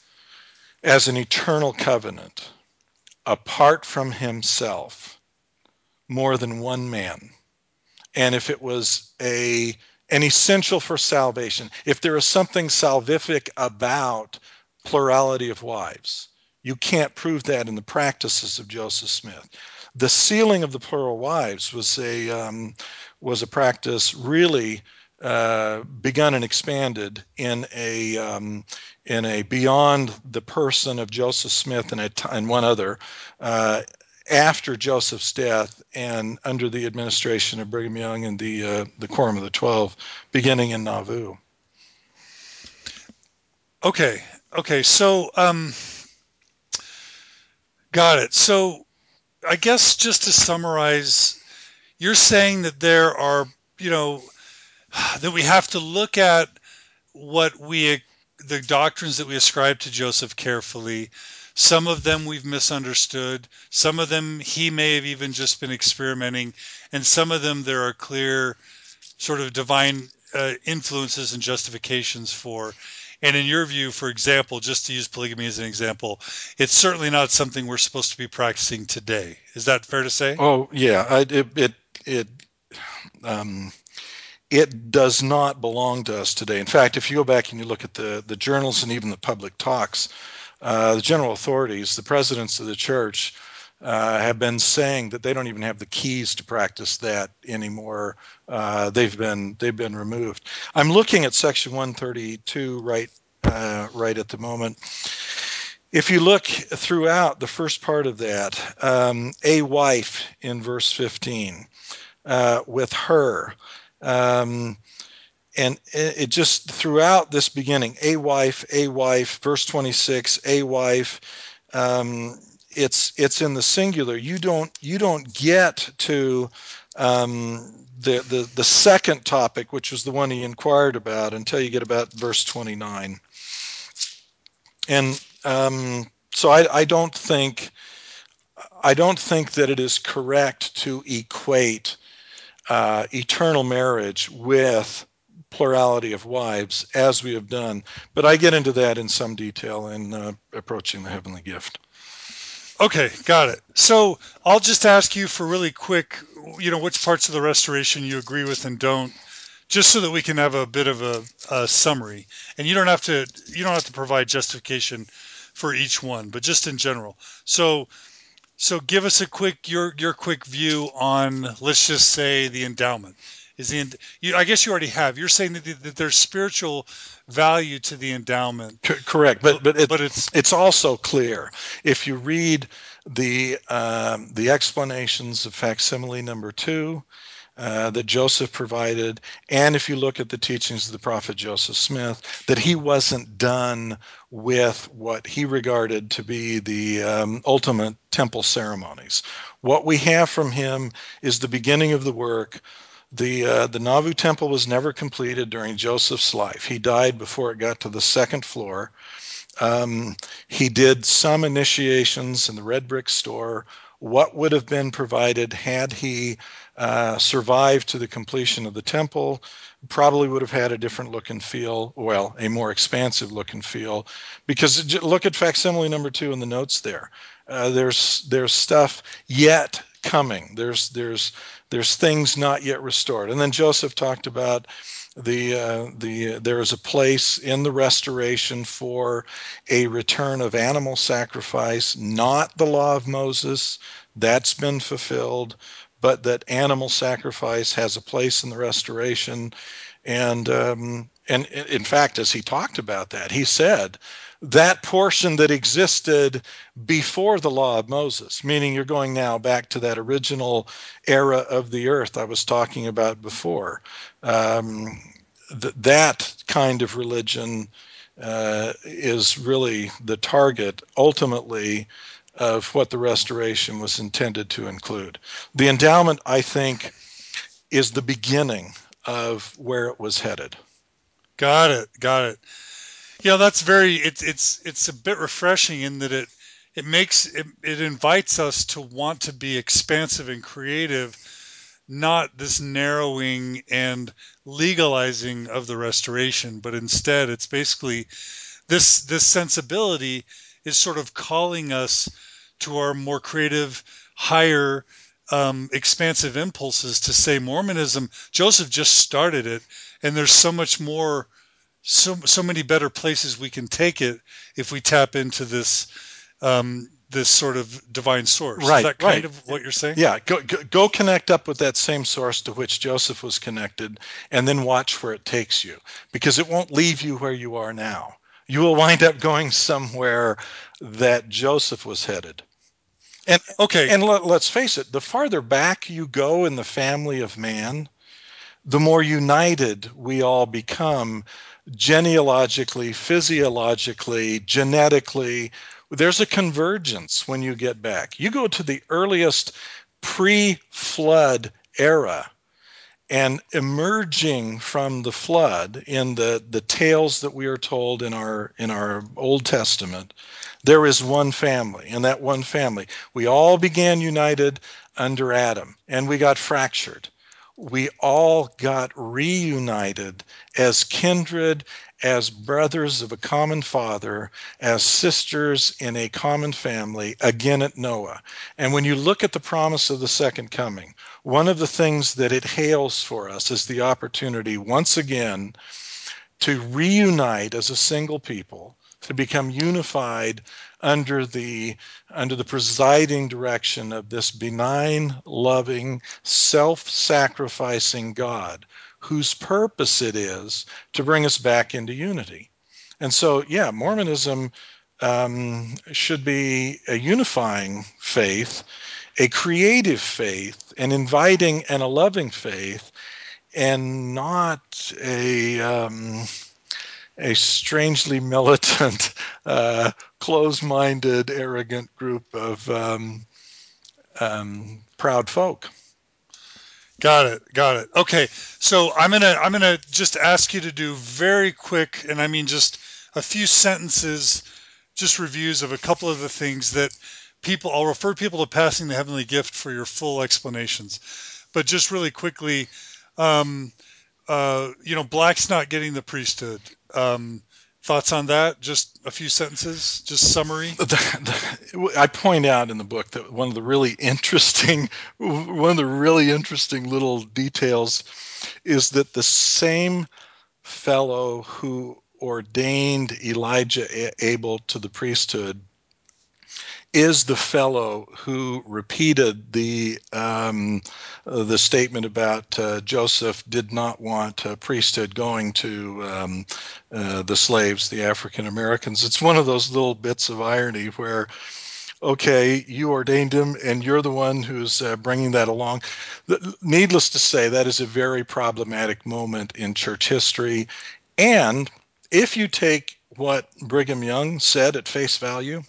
as an eternal covenant apart from himself more than one man. And if it was a an essential for salvation, if there is something salvific about plurality of wives, you can't prove that in the practices of Joseph Smith. The sealing of the plural wives was a um, was a practice really uh, begun and expanded in a um, in a beyond the person of Joseph Smith and, a, and one other uh, after Joseph's death and under the administration of Brigham Young and the uh, the Quorum of the Twelve, beginning in Nauvoo. Okay. Okay. So, um, got it. So, I guess just to summarize, you're saying that there are, you know, that we have to look at what we, the doctrines that we ascribe to Joseph carefully. Some of them we've misunderstood. Some of them he may have even just been experimenting. And some of them there are clear sort of divine uh, influences and justifications for. And in your view, for example, just to use polygamy as an example, it's certainly not something we're supposed to be practicing today. Is that fair to say? Oh yeah, I, it it it um, it does not belong to us today. In fact, if you go back and you look at the the journals and even the public talks, uh, the general authorities, the presidents of the church, uh, have been saying that they don't even have the keys to practice that anymore. Uh, they've been they've been removed. I'm looking at section one thirty-two right uh, right at the moment. If you look throughout the first part of that, um, a wife in verse fifteen, uh, with her, um, and it, it just throughout this beginning, a wife, a wife, verse twenty-six, a wife. Um, it's it's in the singular. You don't you don't get to um, the, the the second topic, which was the one he inquired about, until you get about verse twenty-nine. And um, so I, I don't think I don't think that it is correct to equate uh, eternal marriage with plurality of wives, as we have done. But I get into that in some detail in uh, Approaching the Heavenly Gift. Okay, got it. So I'll just ask you for really quick, you know, which parts of the restoration you agree with and don't, just so that we can have a bit of a, a summary. And you don't have to you don't have to provide justification for each one, but just in general. So so give us a quick your your quick view on, let's just say, the endowment. Is the end, you, I guess you already have. You're saying that, the, that there's spiritual value to the endowment, C- correct, but but it, but it's it's also clear if you read the um, the explanations of facsimile number two uh, that Joseph provided, and if you look at the teachings of the prophet Joseph Smith, that he wasn't done with what he regarded to be the um, ultimate temple ceremonies. What we have from him is the beginning of the work. The uh, the Nauvoo temple was never completed during Joseph's life. He died before it got to the second floor. Um, he did some initiations in the red brick store. What would have been provided had he uh, survived to the completion of the temple probably would have had a different look and feel, well, a more expansive look and feel. Because look at facsimile number two in the notes there. Uh, there's there's stuff yet coming. There's there's there's things not yet restored. And then Joseph talked about the uh, the there is a place in the restoration for a return of animal sacrifice, not the law of Moses, that's been fulfilled, but that animal sacrifice has a place in the restoration. And um, and in fact, as he talked about that, he said that portion that existed before the law of Moses, meaning you're going now back to that original era of the earth I was talking about before. Um, th- that kind of religion uh, is really the target ultimately of what the restoration was intended to include. The endowment, I think, is the beginning of where it was headed. got it, got it. Yeah, that's very it's it's it's a bit refreshing in that it it makes it, it invites us to want to be expansive and creative, not this narrowing and legalizing of the restoration, but instead it's basically this this sensibility is sort of calling us to our more creative, higher, um, expansive impulses to say Mormonism. Joseph just started it, and there's so much more, so so many better places we can take it if we tap into this um, this sort of divine source. Is Right, that kind right. of what you're saying? Yeah, go, go, go connect up with that same source to which Joseph was connected, and then watch where it takes you, because it won't leave you where you are now. You will wind up going somewhere that Joseph was headed. And Okay. and let, let's face it, the farther back you go in the family of man, the more united we all become genealogically, physiologically, genetically. There's a convergence when you get back. You go to the earliest pre-flood era, and emerging from the flood in the, the tales that we are told in our in our Old Testament, there is one family, and that one family, we all began united under Adam, and we got fractured. We all got reunited as kindred, as brothers of a common father, as sisters in a common family, again at Noah. And when you look at the promise of the second coming, one of the things that it hails for us is the opportunity once again to reunite as a single people, to become unified under the under the presiding direction of this benign, loving, self-sacrificing God, whose purpose it is to bring us back into unity. And so, yeah, Mormonism um, should be a unifying faith, a creative faith, an inviting and a loving faith, and not a um, a strangely militant, uh, close-minded, arrogant group of um, um, proud folk. Got it. Got it. Okay. So I'm gonna I'm gonna just ask you to do very quick, and I mean just a few sentences, just reviews of a couple of the things that people. I'll refer people to Passing the Heavenly Gift for your full explanations, but just really quickly, um, uh, you know, blacks not getting the priesthood. Um, thoughts on that? Just a few sentences, just summary. The, the, I point out in the book that one of the really interesting, one of the really interesting little details is that the same fellow who ordained Elijah Abel to the priesthood is the fellow who repeated the um, uh, the statement about uh, Joseph did not want a priesthood going to um, uh, the slaves, the African Americans. It's one of those little bits of irony where, okay, you ordained him, and you're the one who's uh, bringing that along. Needless to say, that is a very problematic moment in church history. And if you take what Brigham Young said at face value,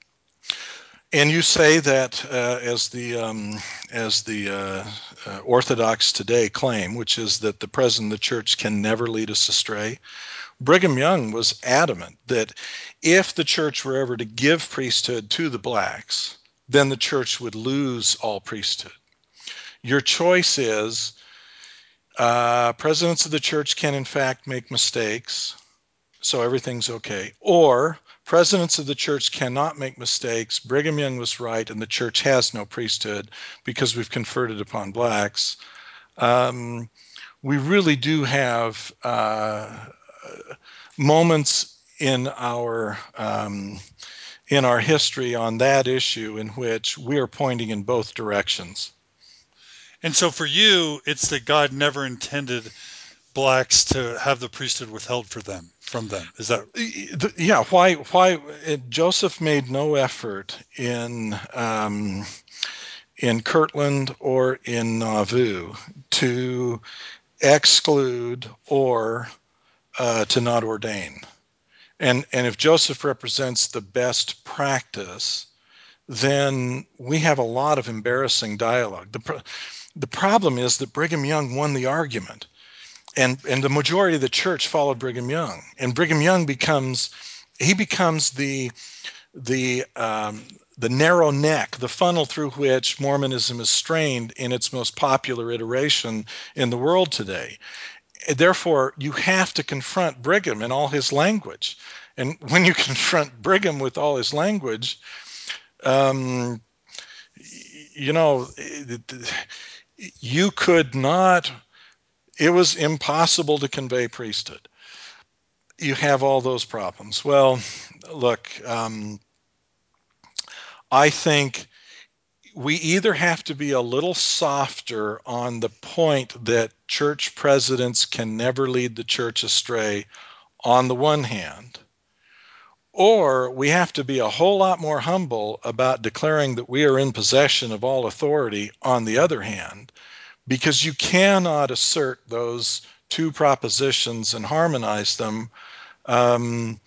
and you say that uh, as the um, as the uh, uh, Orthodox today claim, which is that the president of the church can never lead us astray. Brigham Young was adamant that if the church were ever to give priesthood to the blacks, then the church would lose all priesthood. Your choice is uh, presidents of the church can in fact make mistakes, so everything's okay. Or presidents of the church cannot make mistakes. Brigham Young was right, and the church has no priesthood because we've conferred it upon blacks. Um, we really do have uh, moments in our um, in our history on that issue in which we are pointing in both directions. And so for you, it's that God never intended blacks to have the priesthood withheld for them from them. Is that Yeah? Why? Why it, Joseph made no effort in um, in Kirtland or in Nauvoo to exclude or uh, to not ordain? And and if Joseph represents the best practice, then we have a lot of embarrassing dialogue. The pro- the problem is that Brigham Young won the argument, and and the majority of the church followed Brigham Young, and Brigham Young becomes he becomes the the um, the narrow neck, the funnel through which Mormonism is strained in its most popular iteration in the world today. Therefore, you have to confront Brigham in all his language, and when you confront Brigham with all his language, um, you know, you could not. It was impossible to convey priesthood. You have all those problems. Well, look, um, I think we either have to be a little softer on the point that church presidents can never lead the church astray on the one hand, or we have to be a whole lot more humble about declaring that we are in possession of all authority on the other hand, because you cannot assert those two propositions and harmonize them. Um,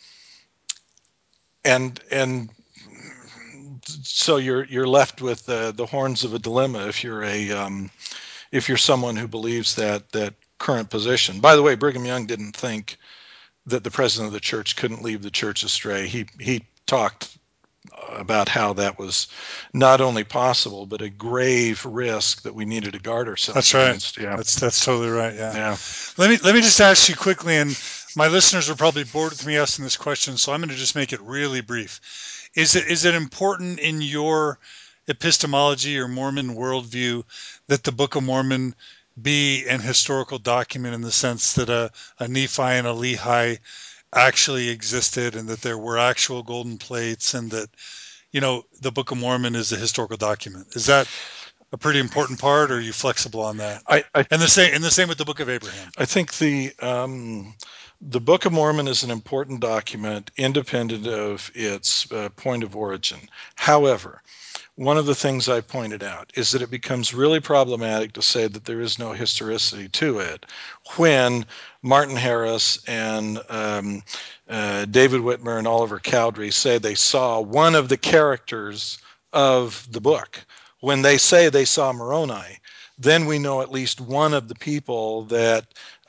and and so you're you're left with the, the horns of a dilemma if you're a um, if you're someone who believes that that current position. By the way, Brigham Young didn't think that the president of the church couldn't lead the church astray. He he talked about how that was not only possible but a grave risk that we needed to guard ourselves That's right. against. Yeah, That's that's totally right. Yeah. yeah. Let me let me just ask you quickly, and my listeners are probably bored with me asking this question, so I'm going to just make it really brief. Is it is it important in your epistemology or Mormon worldview that the Book of Mormon be an historical document in the sense that a, a Nephi and a Lehi actually existed, and that there were actual golden plates, and that you know the Book of Mormon is a historical document? Is that a pretty important part, or are you flexible on that? I, I And the same, and the same with the Book of Abraham. I think the um, The Book of Mormon is an important document independent of its uh, point of origin. However, one of the things I pointed out is that it becomes really problematic to say that there is no historicity to it when Martin Harris and um, uh, David Whitmer and Oliver Cowdery say they saw one of the characters of the book. When they say they saw Moroni, then we know at least one of the people that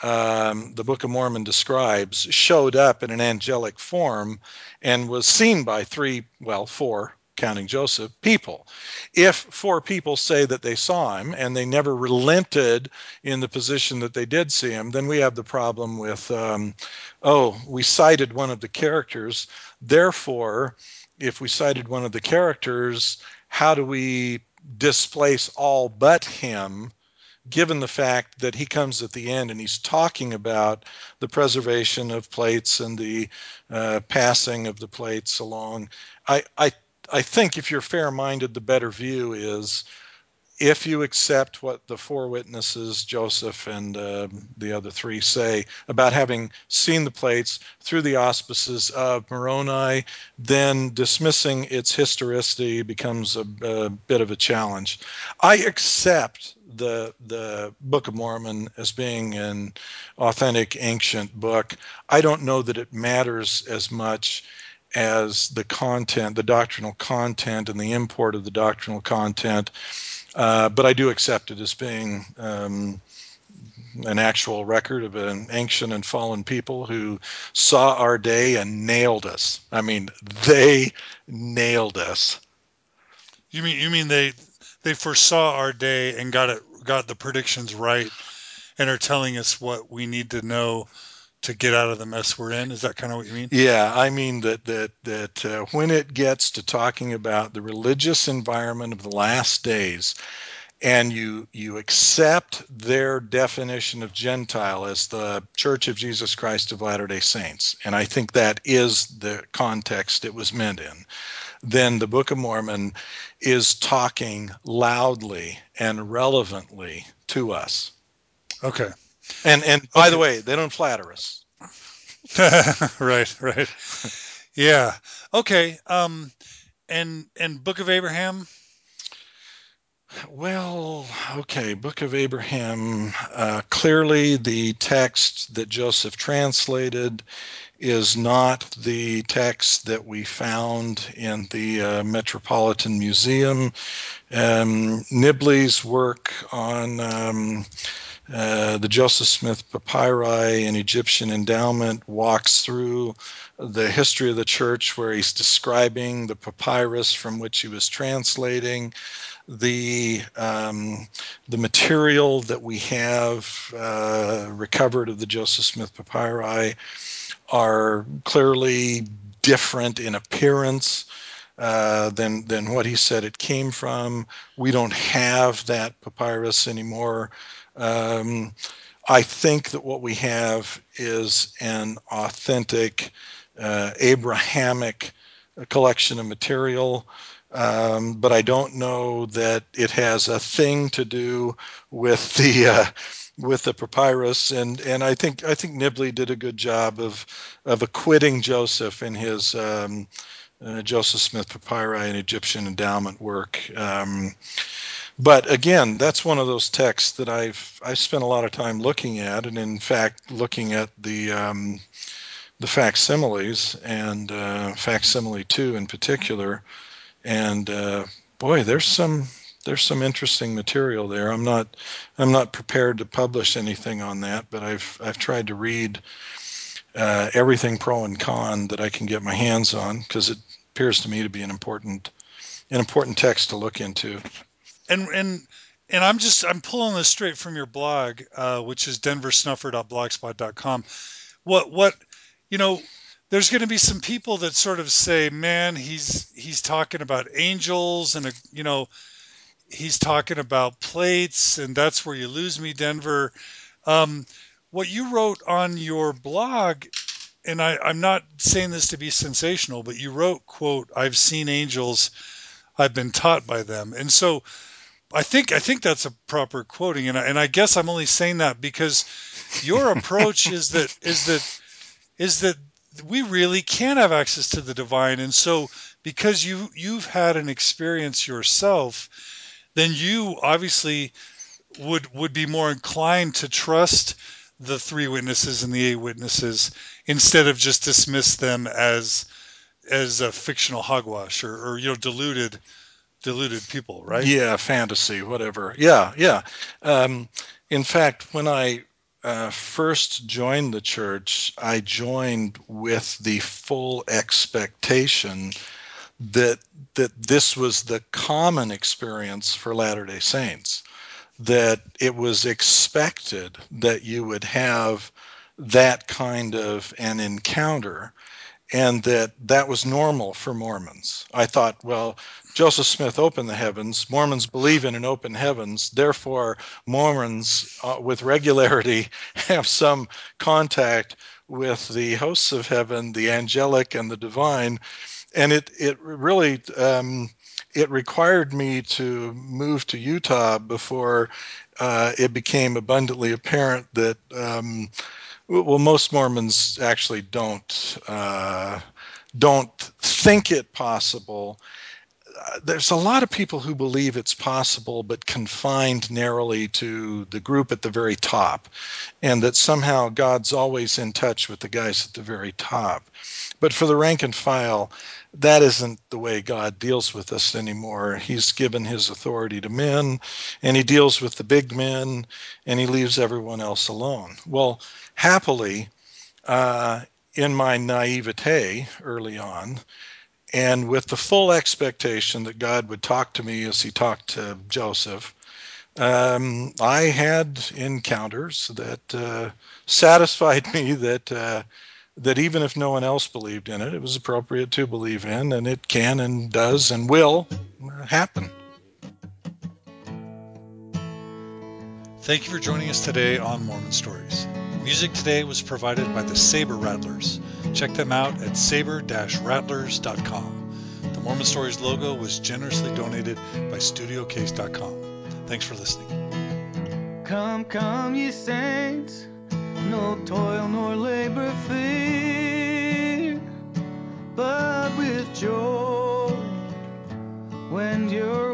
um, the Book of Mormon describes showed up in an angelic form and was seen by three, well, four, counting Joseph, people. If four people say that they saw him and they never relented in the position that they did see him, then we have the problem with, um, oh, we cited one of the characters. Therefore, if we cited one of the characters, how do we displace all but him, given the fact that he comes at the end and he's talking about the preservation of plates and the uh, passing of the plates along. I, I, I think if you're fair-minded, the better view is if you accept what the four witnesses, Joseph and uh, the other three, say about having seen the plates through the auspices of Moroni, then dismissing its historicity becomes a, a bit of a challenge. I accept the the Book of Mormon as being an authentic ancient book. I don't know that it matters as much as the content, the doctrinal content, and the import of the doctrinal content. Uh, but I do accept it as being um, an actual record of an ancient and fallen people who saw our day and nailed us. I mean, they nailed us. You mean you mean they they foresaw our day and got it got the predictions right and are telling us what we need to know to get out of the mess we're in? Is that kind of what you mean? Yeah, I mean that that that uh, when it gets to talking about the religious environment of the last days, and you you accept their definition of Gentile as the Church of Jesus Christ of Latter-day Saints, and I think that is the context it was meant in, then the Book of Mormon is talking loudly and relevantly to us. Okay. And and by the Okay. way, they don't flatter us. Right, right. Yeah. Okay. Um and and Book of Abraham? Well, okay, Book of Abraham. Uh, clearly, the text that Joseph translated is not the text that we found in the uh, Metropolitan Museum. Um, Nibley's work on um, uh, the Joseph Smith Papyri and Egyptian endowment walks through the history of the church where he's describing the papyrus from which he was translating. The um, the material that we have uh, recovered of the Joseph Smith Papyri are clearly different in appearance uh, than than what he said it came from. We don't have that papyrus anymore. Um, I think that what we have is an authentic uh, Abrahamic collection of material, um, but I don't know that it has a thing to do with the uh, with the papyrus. And and I think I think Nibley did a good job of of acquitting Joseph in his um, uh, Joseph Smith Papyri and Egyptian endowment work. Um, but again, that's one of those texts that I've I've spent a lot of time looking at, and in fact, looking at the um, the facsimiles and uh, facsimile two in particular. And uh, boy, there's some there's some interesting material there. I'm not I'm not prepared to publish anything on that, but I've I've tried to read uh, everything pro and con that I can get my hands on because it appears to me to be an important an important text to look into. And and and I'm just I'm pulling this straight from your blog, uh, which is denver snuffer dot blogspot dot com. What what you know, there's going to be some people that sort of say, "Man, he's he's talking about angels and a, you know, he's talking about plates, and that's where you lose me, Denver." Um, what you wrote on your blog, and I, I'm not saying this to be sensational, but you wrote, "quote I've seen angels, I've been taught by them," and so I think I think that's a proper quoting, and I, and I guess I'm only saying that because your approach is that is that is that we really can have access to the divine. And so because you you've had an experience yourself, then you obviously would would be more inclined to trust the three witnesses and the eight witnesses instead of just dismiss them as as a fictional hogwash, or, or you know deluded deluded people, right? Yeah, fantasy, whatever. Yeah, yeah. Um, in fact, when I uh, first joined the church, I joined with the full expectation that that this was the common experience for Latter-day Saints, that it was expected that you would have that kind of an encounter, and that that was normal for Mormons. I thought, well, Joseph Smith opened the heavens. Mormons believe in an open heavens. Therefore, Mormons uh, with regularity have some contact with the hosts of heaven, the angelic and the divine. And it, it really, um, it required me to move to Utah before uh, it became abundantly apparent that um, well, most Mormons actually don't uh, don't think it possible. Uh, there's a lot of people who believe it's possible, but confined narrowly to the group at the very top, and that somehow God's always in touch with the guys at the very top. But for the rank and file, that isn't the way God deals with us anymore. He's given his authority to men, and he deals with the big men, and he leaves everyone else alone. Well, happily, uh, in my naivete early on, and with the full expectation that God would talk to me as he talked to Joseph, um, I had encounters that uh, satisfied me that uh, that even if no one else believed in it, it was appropriate to believe in, and it can and does and will happen. Thank you for joining us today on Mormon Stories. Music today was provided by the Saber Rattlers. Check them out at saber dash rattlers dot com. The Mormon Stories logo was generously donated by studio case dot com. Thanks for listening. Come, come, ye saints, no toil nor labor fear, but with joy wend your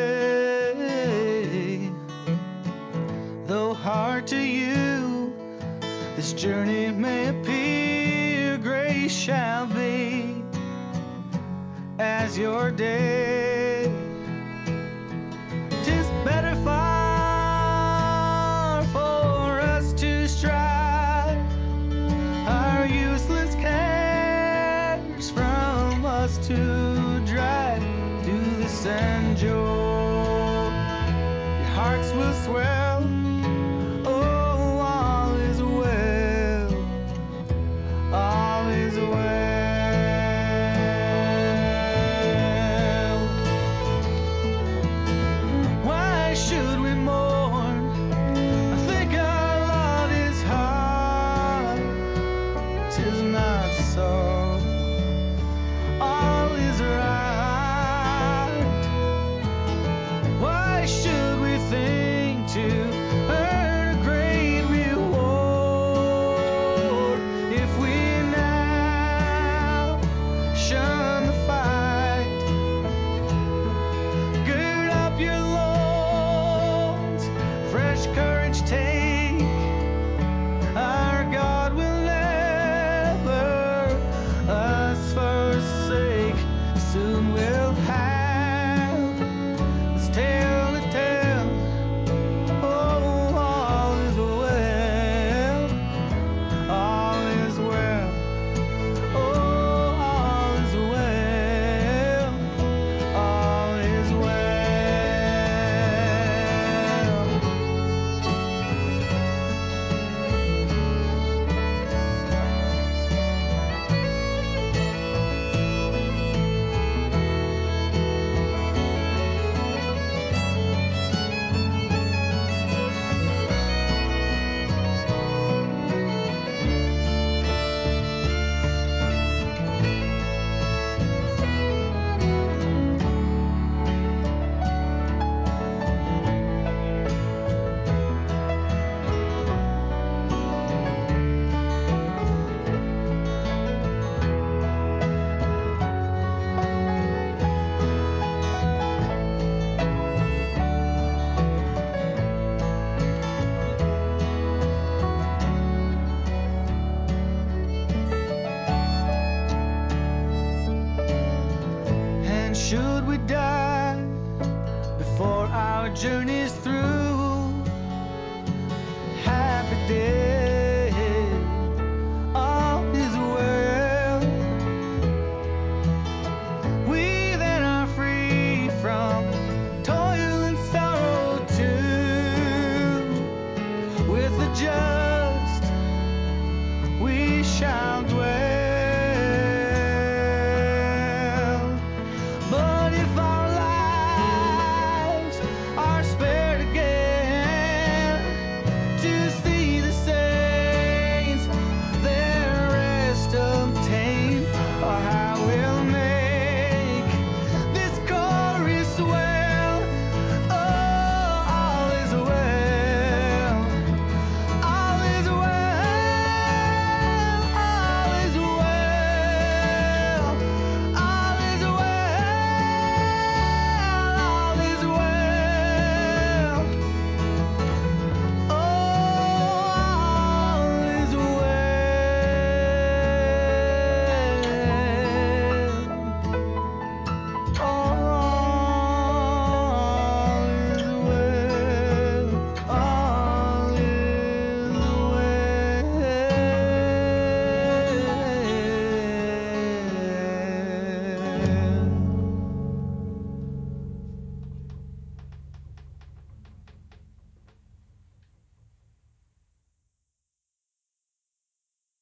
way. Though hard to you this journey may appear, grace shall be as your day. 'Tis better far for us to strive our useless cares from us to drive. Do this and joy, your hearts will swell. Oh, all is well, all is well. Why should we mourn? I think our lot is hard. 'Tis not so. All is right. Why should we think to And should we die before our journey's through,